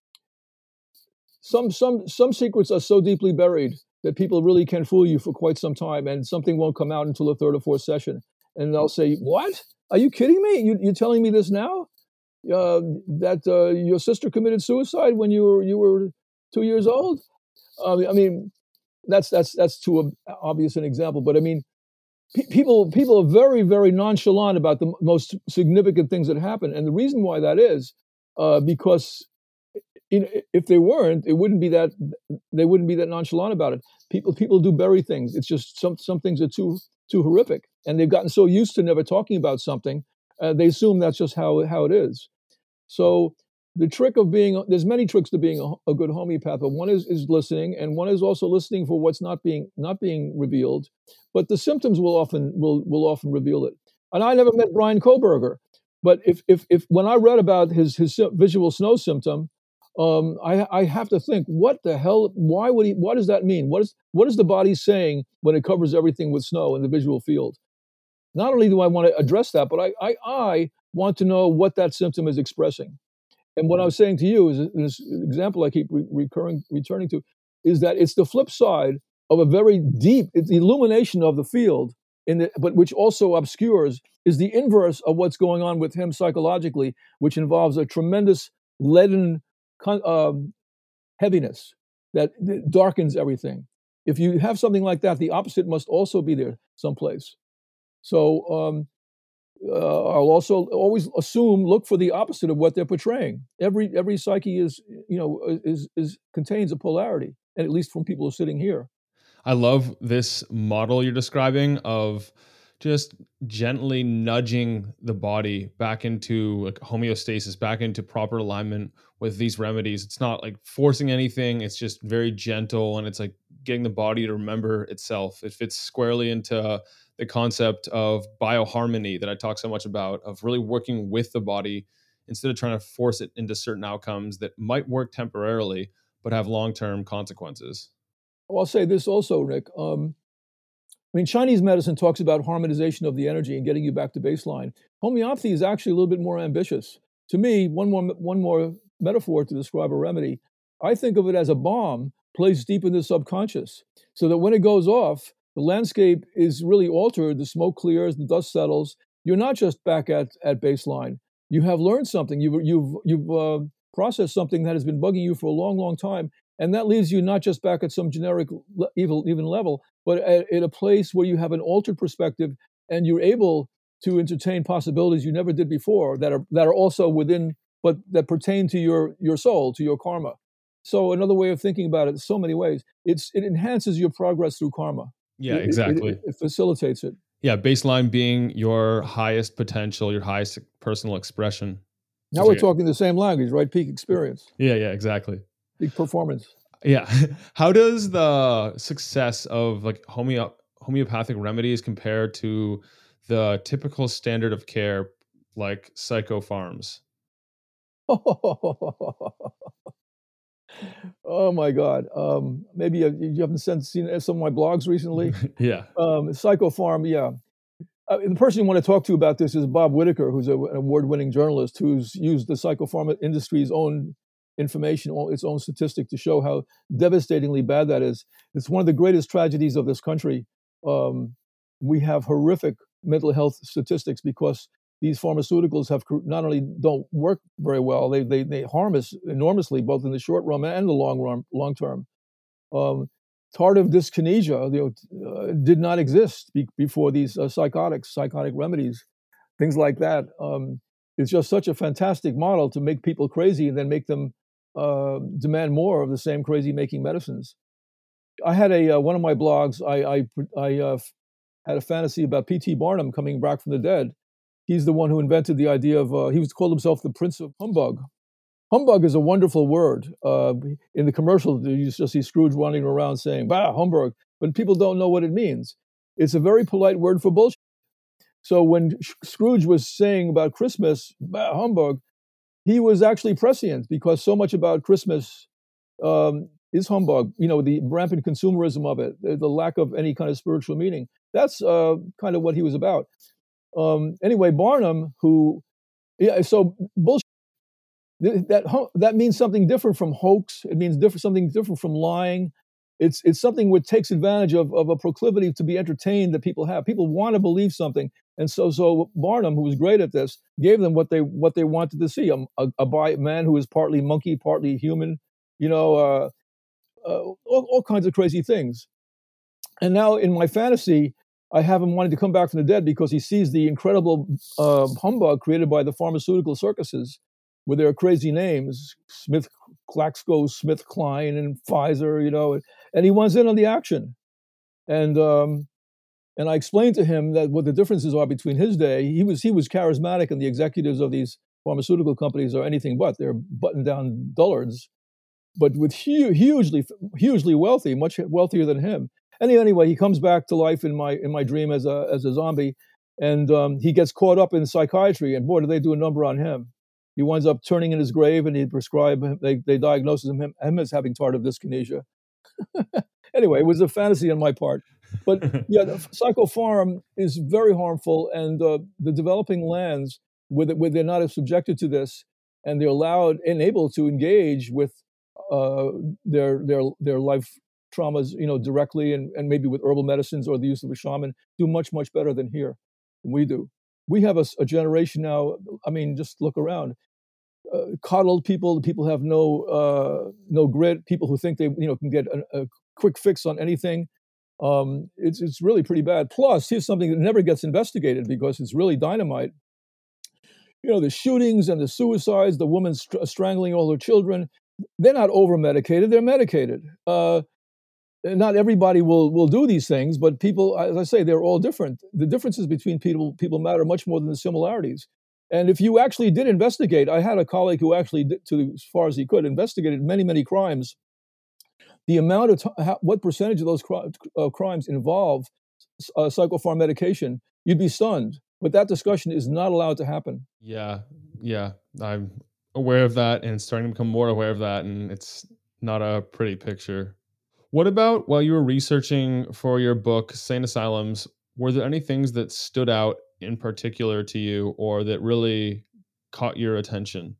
some some some secrets are so deeply buried that people really can fool you for quite some time, and something won't come out until the third or fourth session, and they'll say, "What? Are you kidding me? You, you're telling me this now? Uh, that uh, your sister committed suicide when you were you were two years old?" Uh, I mean, that's that's that's too ob- obvious an example, but I mean, pe- people people are very very nonchalant about the m- most significant things that happen, and the reason why that is uh, because you know, if they weren't, it wouldn't be that they wouldn't be that nonchalant about it. People people do bury things. It's just some some things are too too horrific, and they've gotten so used to never talking about something, uh, they assume that's just how how it is. So the trick of being there's many tricks to being a, a good homeopath, but one is is listening, and one is also listening for what's not being not being revealed. But the symptoms will often will will often reveal it. And I never met Brian Koberger, but if if if when I read about his his sy- visual snow symptom, um, I I have to think, what the hell? Why would he? What does that mean? What is what is the body saying when it covers everything with snow in the visual field? Not only do I want to address that, but I I, I want to know what that symptom is expressing. And what I was saying to you is this example I keep re- recurring, returning to. is that it's the flip side of a very deep, it's the illumination of the field, in the, but which also obscures, is the inverse of what's going on with him psychologically, which involves a tremendous leaden um, heaviness that darkens everything. If you have something like that, the opposite must also be there someplace. So um, uh, I'll also always assume, look for the opposite of what they're portraying. Every every psyche is, you know, is is contains a polarity, and at least from people who are sitting here. I love this model you're describing of just gently nudging the body back into like homeostasis, back into proper alignment with these remedies. It's not like forcing anything. It's just very gentle, and it's like getting the body to remember itself. It fits squarely into the concept of bioharmony that I talk so much about, of really working with the body instead of trying to force it into certain outcomes that might work temporarily, but have long-term consequences. Well, I'll say this also, Rick. Um, I mean, Chinese medicine talks about harmonization of the energy and getting you back to baseline. Homeopathy is actually a little bit more ambitious. To me, one more one more metaphor to describe a remedy. I think of it as a bomb placed deep in the subconscious, so that when it goes off, the landscape is really altered. The smoke clears, the dust settles. You're not just back at, at baseline. You have learned something. You've you've you've uh, processed something that has been bugging you for a long, long time. And that leaves you not just back at some generic evil, even level, but at, at a place where you have an altered perspective and you're able to entertain possibilities you never did before that are that are also within, but that pertain to your your soul, to your karma. So another way of thinking about it, so many ways, it's it enhances your progress through karma. Yeah, It, exactly. it, it facilitates it. Yeah, baseline being your highest potential, your highest personal expression. Now we're talking the same language, right? Peak experience. Yeah, yeah, exactly. Peak performance. Yeah. How does the success of like homeo- homeopathic remedies compare to the typical standard of care like psychopharms? Oh my God! Um, maybe you, you haven't seen, seen some of my blogs recently. Yeah. Um, Psychopharm, yeah. Uh, the person you want to talk to about this is Bob Whitaker, who's a, an award-winning journalist who's used the psychopharm industry's own information, its own statistic to show how devastatingly bad that is. It's one of the greatest tragedies of this country. Um, we have horrific mental health statistics because these pharmaceuticals have not only don't work very well, they they they harm us enormously, both in the short run and the long run, long term. Um, tardive dyskinesia, you know, uh, did not exist be- before these uh, psychotics, psychotic remedies, things like that. Um, it's just such a fantastic model to make people crazy and then make them uh, demand more of the same crazy-making medicines. I had a uh, one of my blogs. I I, I uh, had a fantasy about P T Barnum coming back from the dead. He's the one who invented the idea of. Uh, he was called himself the Prince of Humbug. Humbug is a wonderful word. Uh, in the commercial, you just see Scrooge running around saying, bah, humbug, but people don't know what it means. It's a very polite word for bullshit. So when Scrooge was saying about Christmas, bah, humbug, he was actually prescient because so much about Christmas um, is humbug. You know, the rampant consumerism of it, the, the lack of any kind of spiritual meaning. That's uh, kind of what he was about. Um, anyway, Barnum, who, yeah, so bullshit. That that means something different from hoax. It means different something different from lying. It's it's something which takes advantage of, of a proclivity to be entertained that people have. People want to believe something, and so so Barnum, who was great at this, gave them what they what they wanted to see: a, a, a man who is partly monkey, partly human. You know, uh, uh, all, all kinds of crazy things. And now in my fantasy, I have him wanting to come back from the dead because he sees the incredible uh, humbug created by the pharmaceutical circuses, with their crazy names, Smith, Glaxo, Smith, Kline, and Pfizer, you know, and he wants in on the action. And um, and I explained to him that what the differences are between his day. He was he was charismatic, and the executives of these pharmaceutical companies are anything but. They're buttoned down dullards, but with hu- hugely hugely wealthy, much wealthier than him. And anyway, he comes back to life in my in my dream as a as a zombie, and um, he gets caught up in psychiatry. And boy, do they do a number on him. He winds up turning in his grave, and he prescribe. They they diagnose him, him as having tardive dyskinesia. Anyway, it was a fantasy on my part, but yeah, the psychopharm is very harmful, and uh, the developing lands where, where they're not subjected to this, and they're allowed and able to engage with uh, their their their life traumas, you know, directly and, and maybe with herbal medicines or the use of a shaman, do much, much better than here than we do. We have a, a generation now, I mean, just look around. Uh, coddled people, people have no uh, no grit, people who think they you know can get a, a quick fix on anything. Um, it's it's really pretty bad. Plus, here's something that never gets investigated because it's really dynamite. You know, the shootings and the suicides, the woman str- strangling all her children. They're not over medicated; they're medicated. Uh, not everybody will will do these things, but people, as I say, they're all different. The differences between people people matter much more than the similarities. And if you actually did investigate, I had a colleague who actually, did, to as far as he could, investigated many many crimes. The amount of t- how, what percentage of those cri- uh, crimes involve uh, psychopharm medication, you'd be stunned. But that discussion is not allowed to happen. Yeah, yeah, I'm aware of that and starting to become more aware of that, and it's not a pretty picture. What about while you were researching for your book, Sane Asylums, were there any things that stood out in particular to you or that really caught your attention?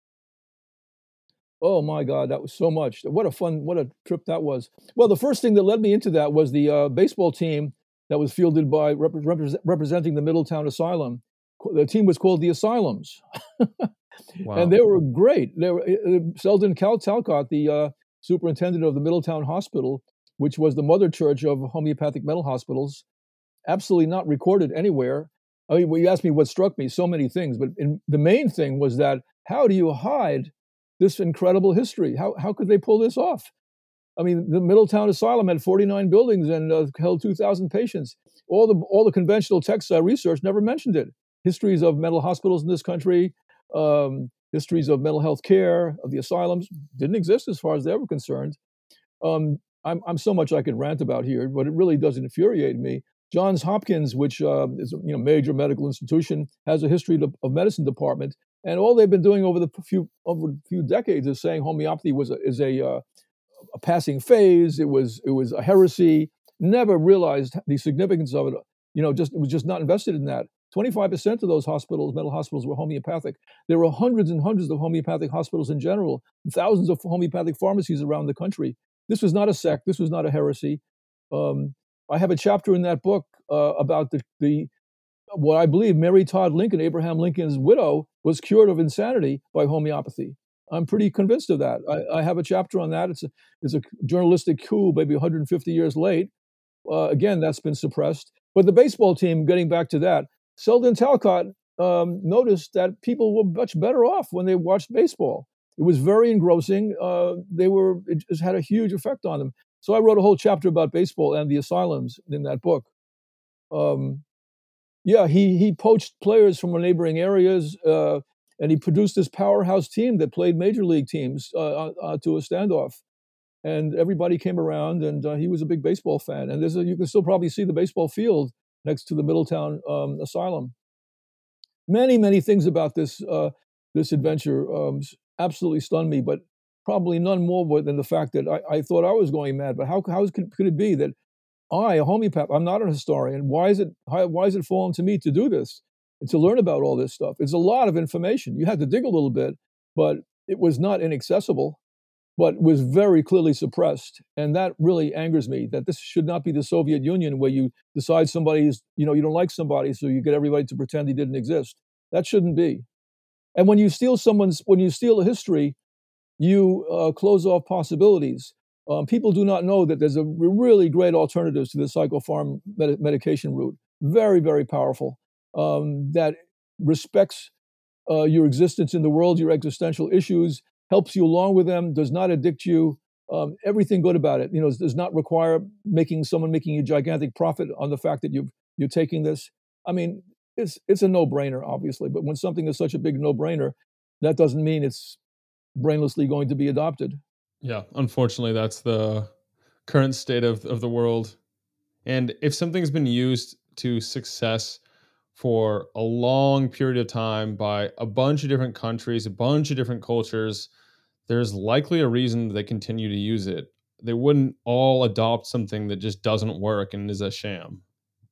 Oh my God, that was so much. What a fun, what a trip that was. Well, the first thing that led me into that was the uh, baseball team that was fielded by rep- repre- representing the Middletown Asylum. The team was called the Asylums, and Wow. they were great. They were uh, Selden Cal Talcott, the uh, superintendent of the Middletown Hospital, which was the mother church of homeopathic mental hospitals. Absolutely not recorded anywhere. I mean, well, you asked me what struck me, so many things, but in, the main thing was that how do you hide this incredible history? How, how could they pull this off? I mean, the Middletown Asylum had forty-nine buildings and uh, held two thousand patients. All the, all the conventional texts I researched never mentioned it. Histories of mental hospitals in this country, um, histories of mental health care, of the asylums, didn't exist as far as they were concerned. Um, I'm, I'm so much I could rant about here, but it really does infuriate me. Johns Hopkins, which uh, is a you know, major medical institution, has a history of, of medicine department, and all they've been doing over the few over a few decades is saying homeopathy was a, is a, uh, a passing phase. It was it was a heresy. Never realized the significance of it. You know, just it was just not invested in that. twenty-five percent of those hospitals, mental hospitals, were homeopathic. There were hundreds and hundreds of homeopathic hospitals in general, and thousands of homeopathic pharmacies around the country. This was not a sect. This was not a heresy. Um, I have a chapter in that book uh, about the, the what I believe Mary Todd Lincoln, Abraham Lincoln's widow, was cured of insanity by homeopathy. I'm pretty convinced of that. I, I have a chapter on that. It's a, it's a journalistic coup, maybe one hundred fifty years late. Uh, again, that's been suppressed. But the baseball team, getting back to that, Selden Talcott um, noticed that people were much better off when they watched baseball. It was very engrossing. Uh, they were it just had a huge effect on them. So I wrote a whole chapter about baseball and the asylums in that book. Um, yeah, he he poached players from neighboring areas, uh, and he produced this powerhouse team that played major league teams uh, uh, to a standoff. And everybody came around, and uh, he was a big baseball fan. And there's a, you can still probably see the baseball field next to the Middletown um, Asylum. Many many things about this uh, this adventure um, absolutely stunned me, but probably none more than the fact that I, I thought I was going mad. But how how could, could it be that I, a homeopath, I'm not an historian. Why is it why is it fallen to me to do this and to learn about all this stuff? It's a lot of information. You had to dig a little bit, but it was not inaccessible, but was very clearly suppressed. And that really angers me that this should not be the Soviet Union where you decide somebody's, you know, you don't like somebody, so you get everybody to pretend he didn't exist. That shouldn't be. And when you steal someone's, when you steal a history, you uh, close off possibilities. Um, people do not know that there's a really great alternatives to the psychopharm med- medication route. Very, very powerful. Um, that respects uh, your existence in the world, your existential issues, helps you along with them, does not addict you. Um, everything good about it. You know, does not require making someone making a gigantic profit on the fact that you you're taking this. I mean, it's it's a no-brainer, obviously. But when something is such a big no-brainer, that doesn't mean it's brainlessly going to be adopted. Yeah, unfortunately, that's the current state of, of the world. And if something's been used to success for a long period of time by a bunch of different countries, a bunch of different cultures, there's likely a reason they continue to use it. They wouldn't all adopt something that just doesn't work and is a sham.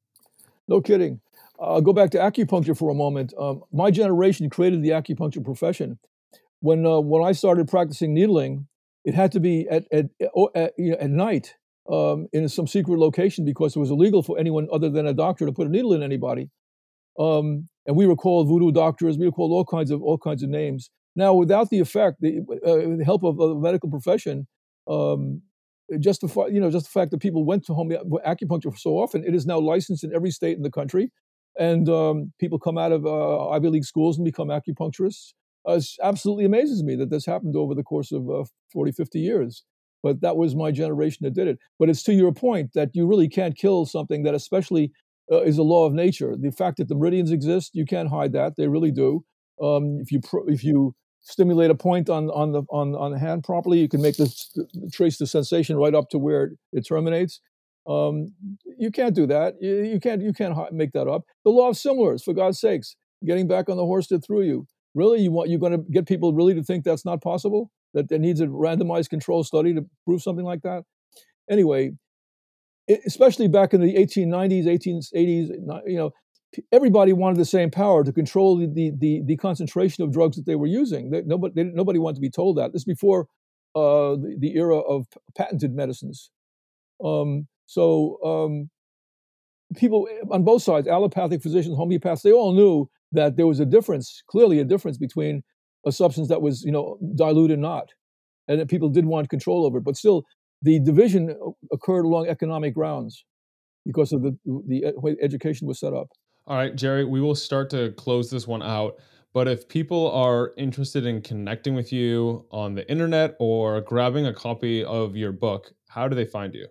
No kidding. I'll go back to acupuncture for a moment. Um, my generation created the acupuncture profession. When uh, when I started practicing needling, It had to be at at, o at, you know, at night, um, in some secret location because it was illegal for anyone other than a doctor to put a needle in anybody. Um, and we were called voodoo doctors. We were called all kinds of all kinds of names. Now, without the effect, the, uh, the help of, of the medical profession, um, just the fa- you know just the fact that people went to home acupuncture so often, it is now licensed in every state in the country, and um, people come out of uh, Ivy League schools and become acupuncturists. Uh, it absolutely amazes me that this happened over the course of uh, forty, fifty years. But that was my generation that did it. But it's to your point that you really can't kill something that, especially uh, is a law of nature. The fact that the meridians exist, you can't hide that. They really do. Um, if you pro- if you stimulate a point on on the on on the hand properly, you can make this trace the sensation right up to where it terminates. Um, you can't do that. You, you can't you can't hi- make that up. The law of similars, for God's sakes, getting back on the horse that threw you. Really, you want you're going to get people really to think that's not possible? That there needs a randomized control study to prove something like that? Anyway, it, especially back in the eighteen nineties, eighteen eighties, you know, everybody wanted the same power to control the the, the, the concentration of drugs that they were using. They, nobody they, nobody wanted to be told that. This is before uh, the, the era of patented medicines. Um, so um, people on both sides, allopathic physicians, homeopaths, they all knew that there was a difference, clearly a difference between a substance that was, you know, dilute and not, and that people did want control over it. But still, the division occurred along economic grounds because of the the way education was set up. All right, Jerry, we will start to close this one out. But if people are interested in connecting with you on the internet or grabbing a copy of your book, how do they find you?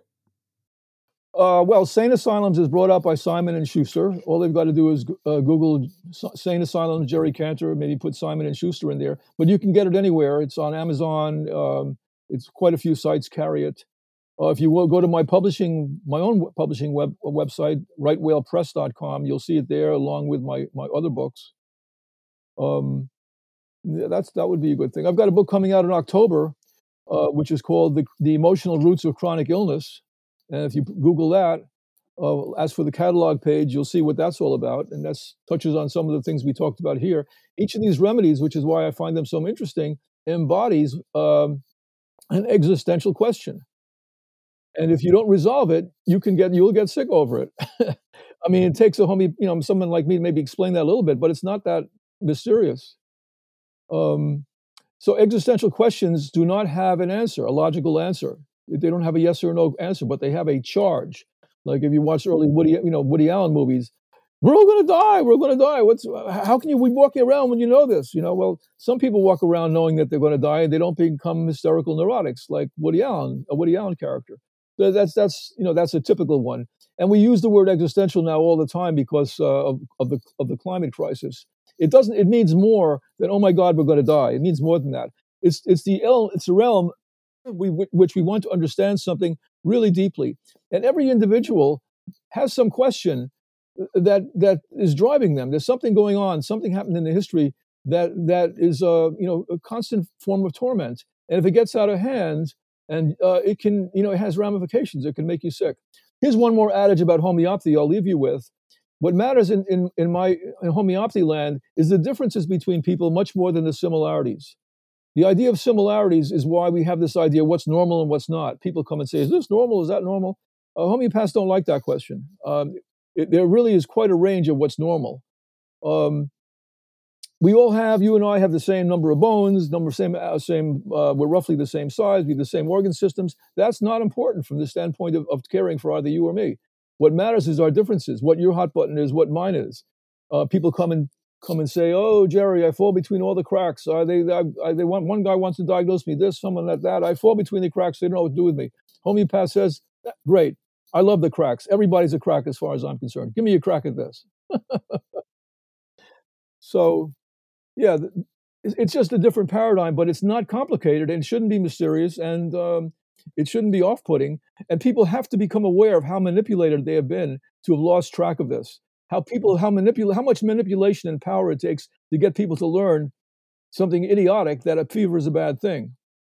Uh, well, Sane Asylums is brought out by Simon and Schuster. All they've got to do is uh, Google Sane Asylums, Jerry Cantor, maybe put Simon and Schuster in there. But you can get it anywhere. It's on Amazon. Um, it's quite a few sites carry it. Uh, if you will go to my publishing, my own publishing web website, right whale press dot com, you'll see it there along with my my other books. Um, yeah, that's that would be a good thing. I've got a book coming out in October, uh, which is called the, the Emotional Roots of Chronic Illness. And if you Google that, uh, as for the catalog page, you'll see what that's all about. And that touches on some of the things we talked about here. Each of these remedies, which is why I find them so interesting, embodies um, an existential question. And if you don't resolve it, you can get you'll get sick over it. I mean, it takes a homie, you know, someone like me to maybe explain that a little bit, but it's not that mysterious. Um, so existential questions do not have an answer, a logical answer. They don't have a yes or no answer, but they have a charge. Like if you watch early Woody, you know, Woody Allen movies, we're all going to die. We're going to die. What's how can you be walking around when you know this? You know, well, some people walk around knowing that they're going to die, and they don't become hysterical neurotics like Woody Allen, a Woody Allen character. So that's that's you know that's a typical one. And we use the word existential now all the time because uh, of, of the of the climate crisis. It doesn't. It means more than oh my God, we're going to die. It means more than that. It's it's the it's the realm we which we want to understand something really deeply, and every individual has some question that that is driving them. There's something going on. Something happened in the history that that is a you know a constant form of torment. And if it gets out of hand, and uh, it can you know it has ramifications. It can make you sick. Here's one more adage about homeopathy. I'll leave you with. What matters in, in, in my in homeopathy land is the differences between people much more than the similarities. The idea of similarities is why we have this idea of what's normal and what's not. People come and say, is this normal? Is that normal? Uh, homeopaths don't like that question. Um, it, there really is quite a range of what's normal. Um, we all have, you and I have the same number of bones, number same, uh, same. Uh, we're roughly the same size, we have the same organ systems. That's not important from the standpoint of, of caring for either you or me. What matters is our differences, what your hot button is, what mine is. Uh, people come and come and say, "Oh, Jerry, I fall between all the cracks. Uh, they, I, they want one guy wants to diagnose me this, someone like that. I fall between the cracks. They don't know what to do with me." Homeopath says, "Great, I love the cracks. Everybody's a crack as far as I'm concerned. Give me a crack at this." So, yeah, it's just a different paradigm, but it's not complicated and shouldn't be mysterious, and um, it shouldn't be off-putting. And people have to become aware of how manipulated they have been to have lost track of this. How people, how manipul, how much manipulation and power it takes to get people to learn something idiotic that a fever is a bad thing.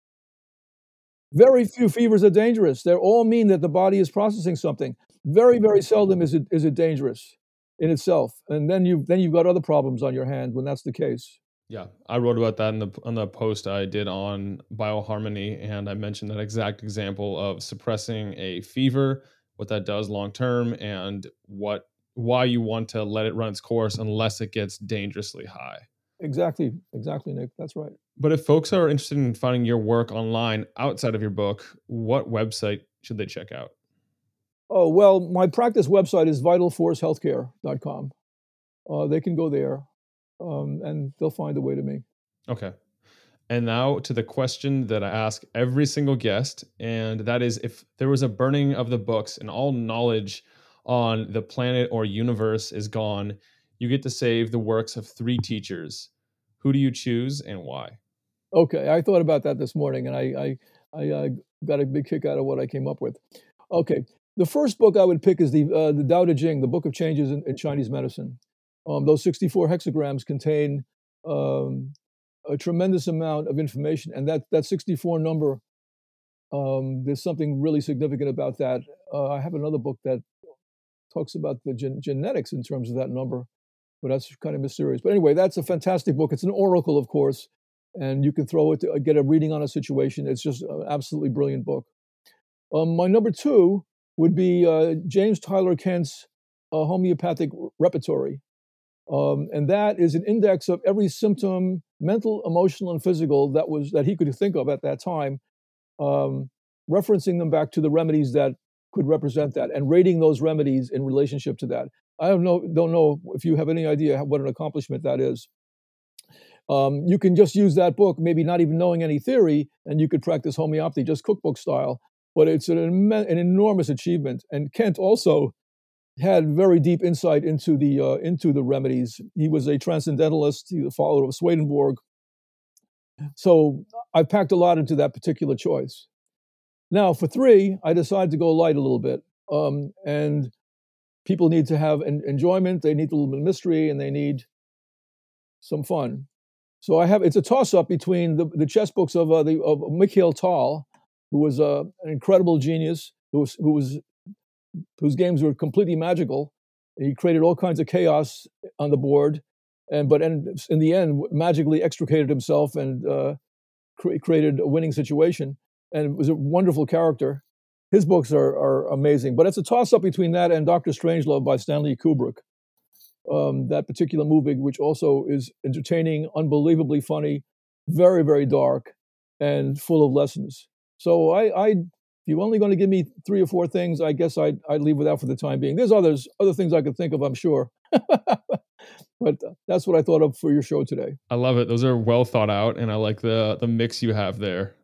Very few fevers are dangerous. They all mean that the body is processing something. Very, very seldom is it is it dangerous in itself. And then you then you've got other problems on your hand when that's the case. Yeah, I wrote about that in the on the post I did on bioharmony, and I mentioned that exact example of suppressing a fever, what that does long term, and what why you want to let it run its course unless it gets dangerously high. Exactly, exactly, Nick. That's right. But if folks are interested in finding your work online outside of your book, what website should they check out? Oh, well, my practice website is vital force healthcare dot com. Uh, they can go there, um, and they'll find a way to me. Okay. And now to the question that I ask every single guest, and that is, if there was a burning of the books and all knowledge on the planet or universe is gone, you get to save the works of three teachers. Who do you choose and why? Okay, I thought about that this morning, and I I I uh, got a big kick out of what I came up with. Okay, the first book I would pick is the uh, the Tao Te Ching, the Book of Changes in, in Chinese Medicine. Um, those sixty-four hexagrams contain um, a tremendous amount of information, and that that sixty-four number, um, there's something really significant about that. Uh, I have another book that talks about the gen- genetics in terms of that number, but that's kind of mysterious. But anyway, that's a fantastic book. It's an oracle, of course, and you can throw it to get a reading on a situation. It's just an absolutely brilliant book. Um, my number two would be uh, James Tyler Kent's uh, Homeopathic Repertory. Um, and that is an index of every symptom, mental, emotional, and physical, that was that he could think of at that time, um, referencing them back to the remedies that could represent that, and rating those remedies in relationship to that. I don't know, don't know if you have any idea what an accomplishment that is. Um, you can just use that book, maybe not even knowing any theory, and you could practice homeopathy just cookbook style. But it's an, immen- an enormous achievement. And Kent also had very deep insight into the uh, into the remedies. He was a transcendentalist. He was a follower of Swedenborg. So I packed a lot into that particular choice. Now, for three, I decided to go light a little bit. Um, and people need to have an enjoyment. They need a little bit of mystery, and they need some fun. So I have it's a toss up between the, the chess books of uh, the of Mikhail Tal, who was uh, an incredible genius, who was who was whose games were completely magical. He created all kinds of chaos on the board, and but in, in the end, magically extricated himself and uh, cre- created a winning situation, and was a wonderful character. His books are are amazing, but it's a toss up between that and Doctor Strangelove by Stanley Kubrick. Um, that particular movie, which also is entertaining, unbelievably funny, very, very dark, and full of lessons. So I, I if you're only going to give me three or four things, I guess I'd, I'd leave with that for the time being. There's others, other things I could think of, I'm sure. But that's what I thought of for your show today. I love it. Those are well thought out, and I like the the mix you have there.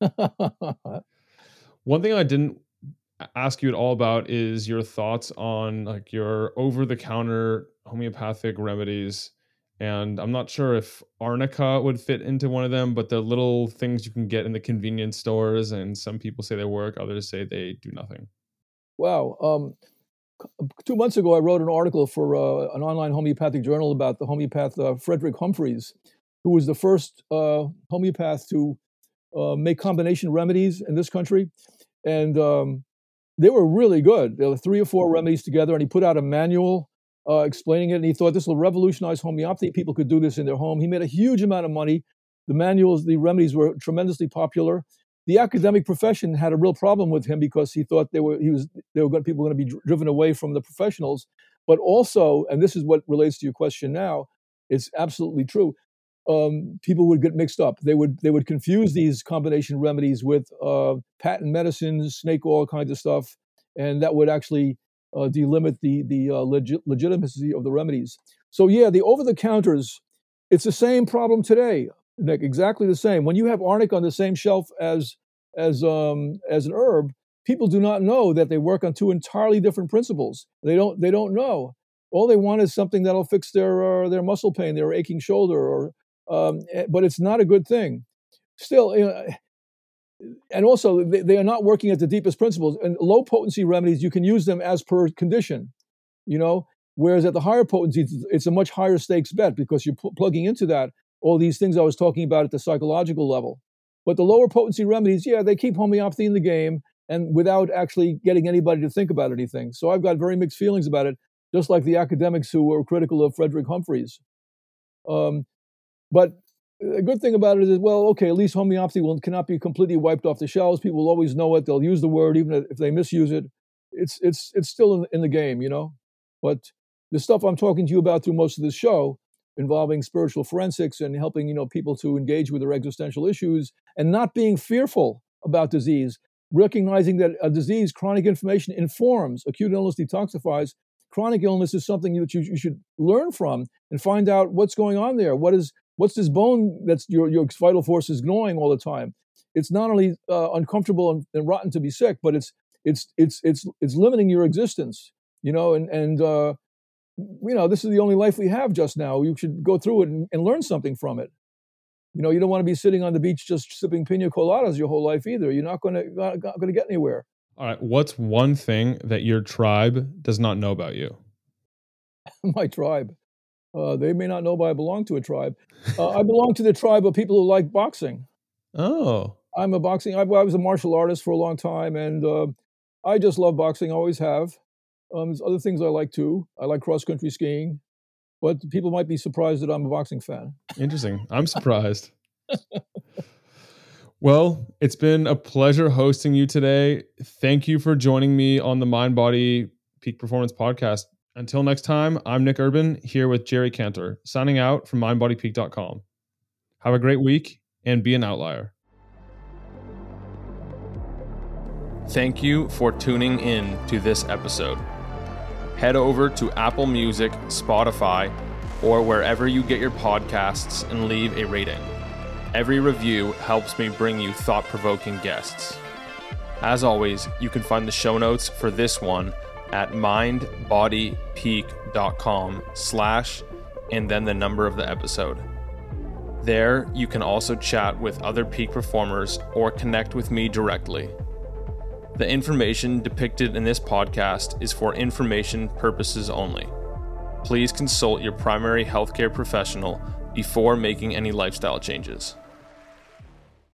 One thing I didn't ask you at all about is your thoughts on like your over the counter homeopathic remedies. And I'm not sure if arnica would fit into one of them, but the little things you can get in the convenience stores, and some people say they work, others say they do nothing. Wow. Um, two months ago, I wrote an article for uh, an online homeopathic journal about the homeopath uh, Frederick Humphreys, who was the first uh, homeopath to uh, make combination remedies in this country. And um, they were really good. There were three or four remedies together, and he put out a manual uh, explaining it. And he thought this will revolutionize homeopathy. People could do this in their home. He made a huge amount of money. The manuals, the remedies were tremendously popular. The academic profession had a real problem with him because he thought they were he was they were going people going to be driven away from the professionals. But also, and this is what relates to your question now, it's absolutely true. Um, people would get mixed up. They would they would confuse these combination remedies with uh, patent medicines, snake oil kinds of stuff, and that would actually uh, delimit the the uh, legit, legitimacy of the remedies. So yeah, the over the counters, it's the same problem today, Nick. Exactly the same. When you have arnica on the same shelf as as um, as an herb, people do not know that they work on two entirely different principles. They don't they don't know. All they want is something that'll fix their uh, their muscle pain, their aching shoulder, or um, but it's not a good thing. Still, you know, and also they, they are not working at the deepest principles. And low potency remedies, you can use them as per condition, you know. Whereas at the higher potencies, it's a much higher stakes bet because you're pl- plugging into that all these things I was talking about at the psychological level. But the lower potency remedies, yeah, they keep homeopathy in the game and without actually getting anybody to think about anything. So I've got very mixed feelings about it, just like the academics who were critical of Frederick Humphreys. Um, But the good thing about it is, well, okay, at least homeopathy will cannot be completely wiped off the shelves. People will always know it. They'll use the word, even if they misuse it. It's it's it's still in, in the game, you know. But the stuff I'm talking to you about through most of this show, involving spiritual forensics and helping, you know, people to engage with their existential issues and not being fearful about disease, recognizing that a disease, chronic inflammation, informs, acute illness detoxifies. Chronic illness is something that you, you should learn from and find out what's going on there. What is what's this bone that's your your vital force is gnawing all the time? It's not only uh, uncomfortable and, and rotten to be sick, but it's it's it's it's it's limiting your existence. You know, and and uh, you know, this is the only life we have just now. You should go through it and, and learn something from it. You know, you don't want to be sitting on the beach just sipping pina coladas your whole life either. You're not going to not going to get anywhere. All right. What's one thing that your tribe does not know about you? My tribe. Uh, they may not know, but I belong to a tribe. Uh, I belong to the tribe of people who like boxing. Oh. I'm a boxing. I, I was a martial artist for a long time, and uh, I just love boxing. Always have. Um, there's other things I like too. I like cross-country skiing, but people might be surprised that I'm a boxing fan. Interesting. I'm surprised. Well, it's been a pleasure hosting you today. Thank you for joining me on the Mind Body Peak Performance podcast. Until next time, I'm Nick Urban here with Jerry Cantor, signing out from mind body peak dot com. Have a great week and be an outlier. Thank you for tuning in to this episode. Head over to Apple Music, Spotify, or wherever you get your podcasts and leave a rating. Every review helps me bring you thought-provoking guests. As always, you can find the show notes for this one at mind body peak dot com slash and then the number of the episode. There, you can also chat with other peak performers or connect with me directly. The information depicted in this podcast is for information purposes only. Please consult your primary healthcare professional before making any lifestyle changes.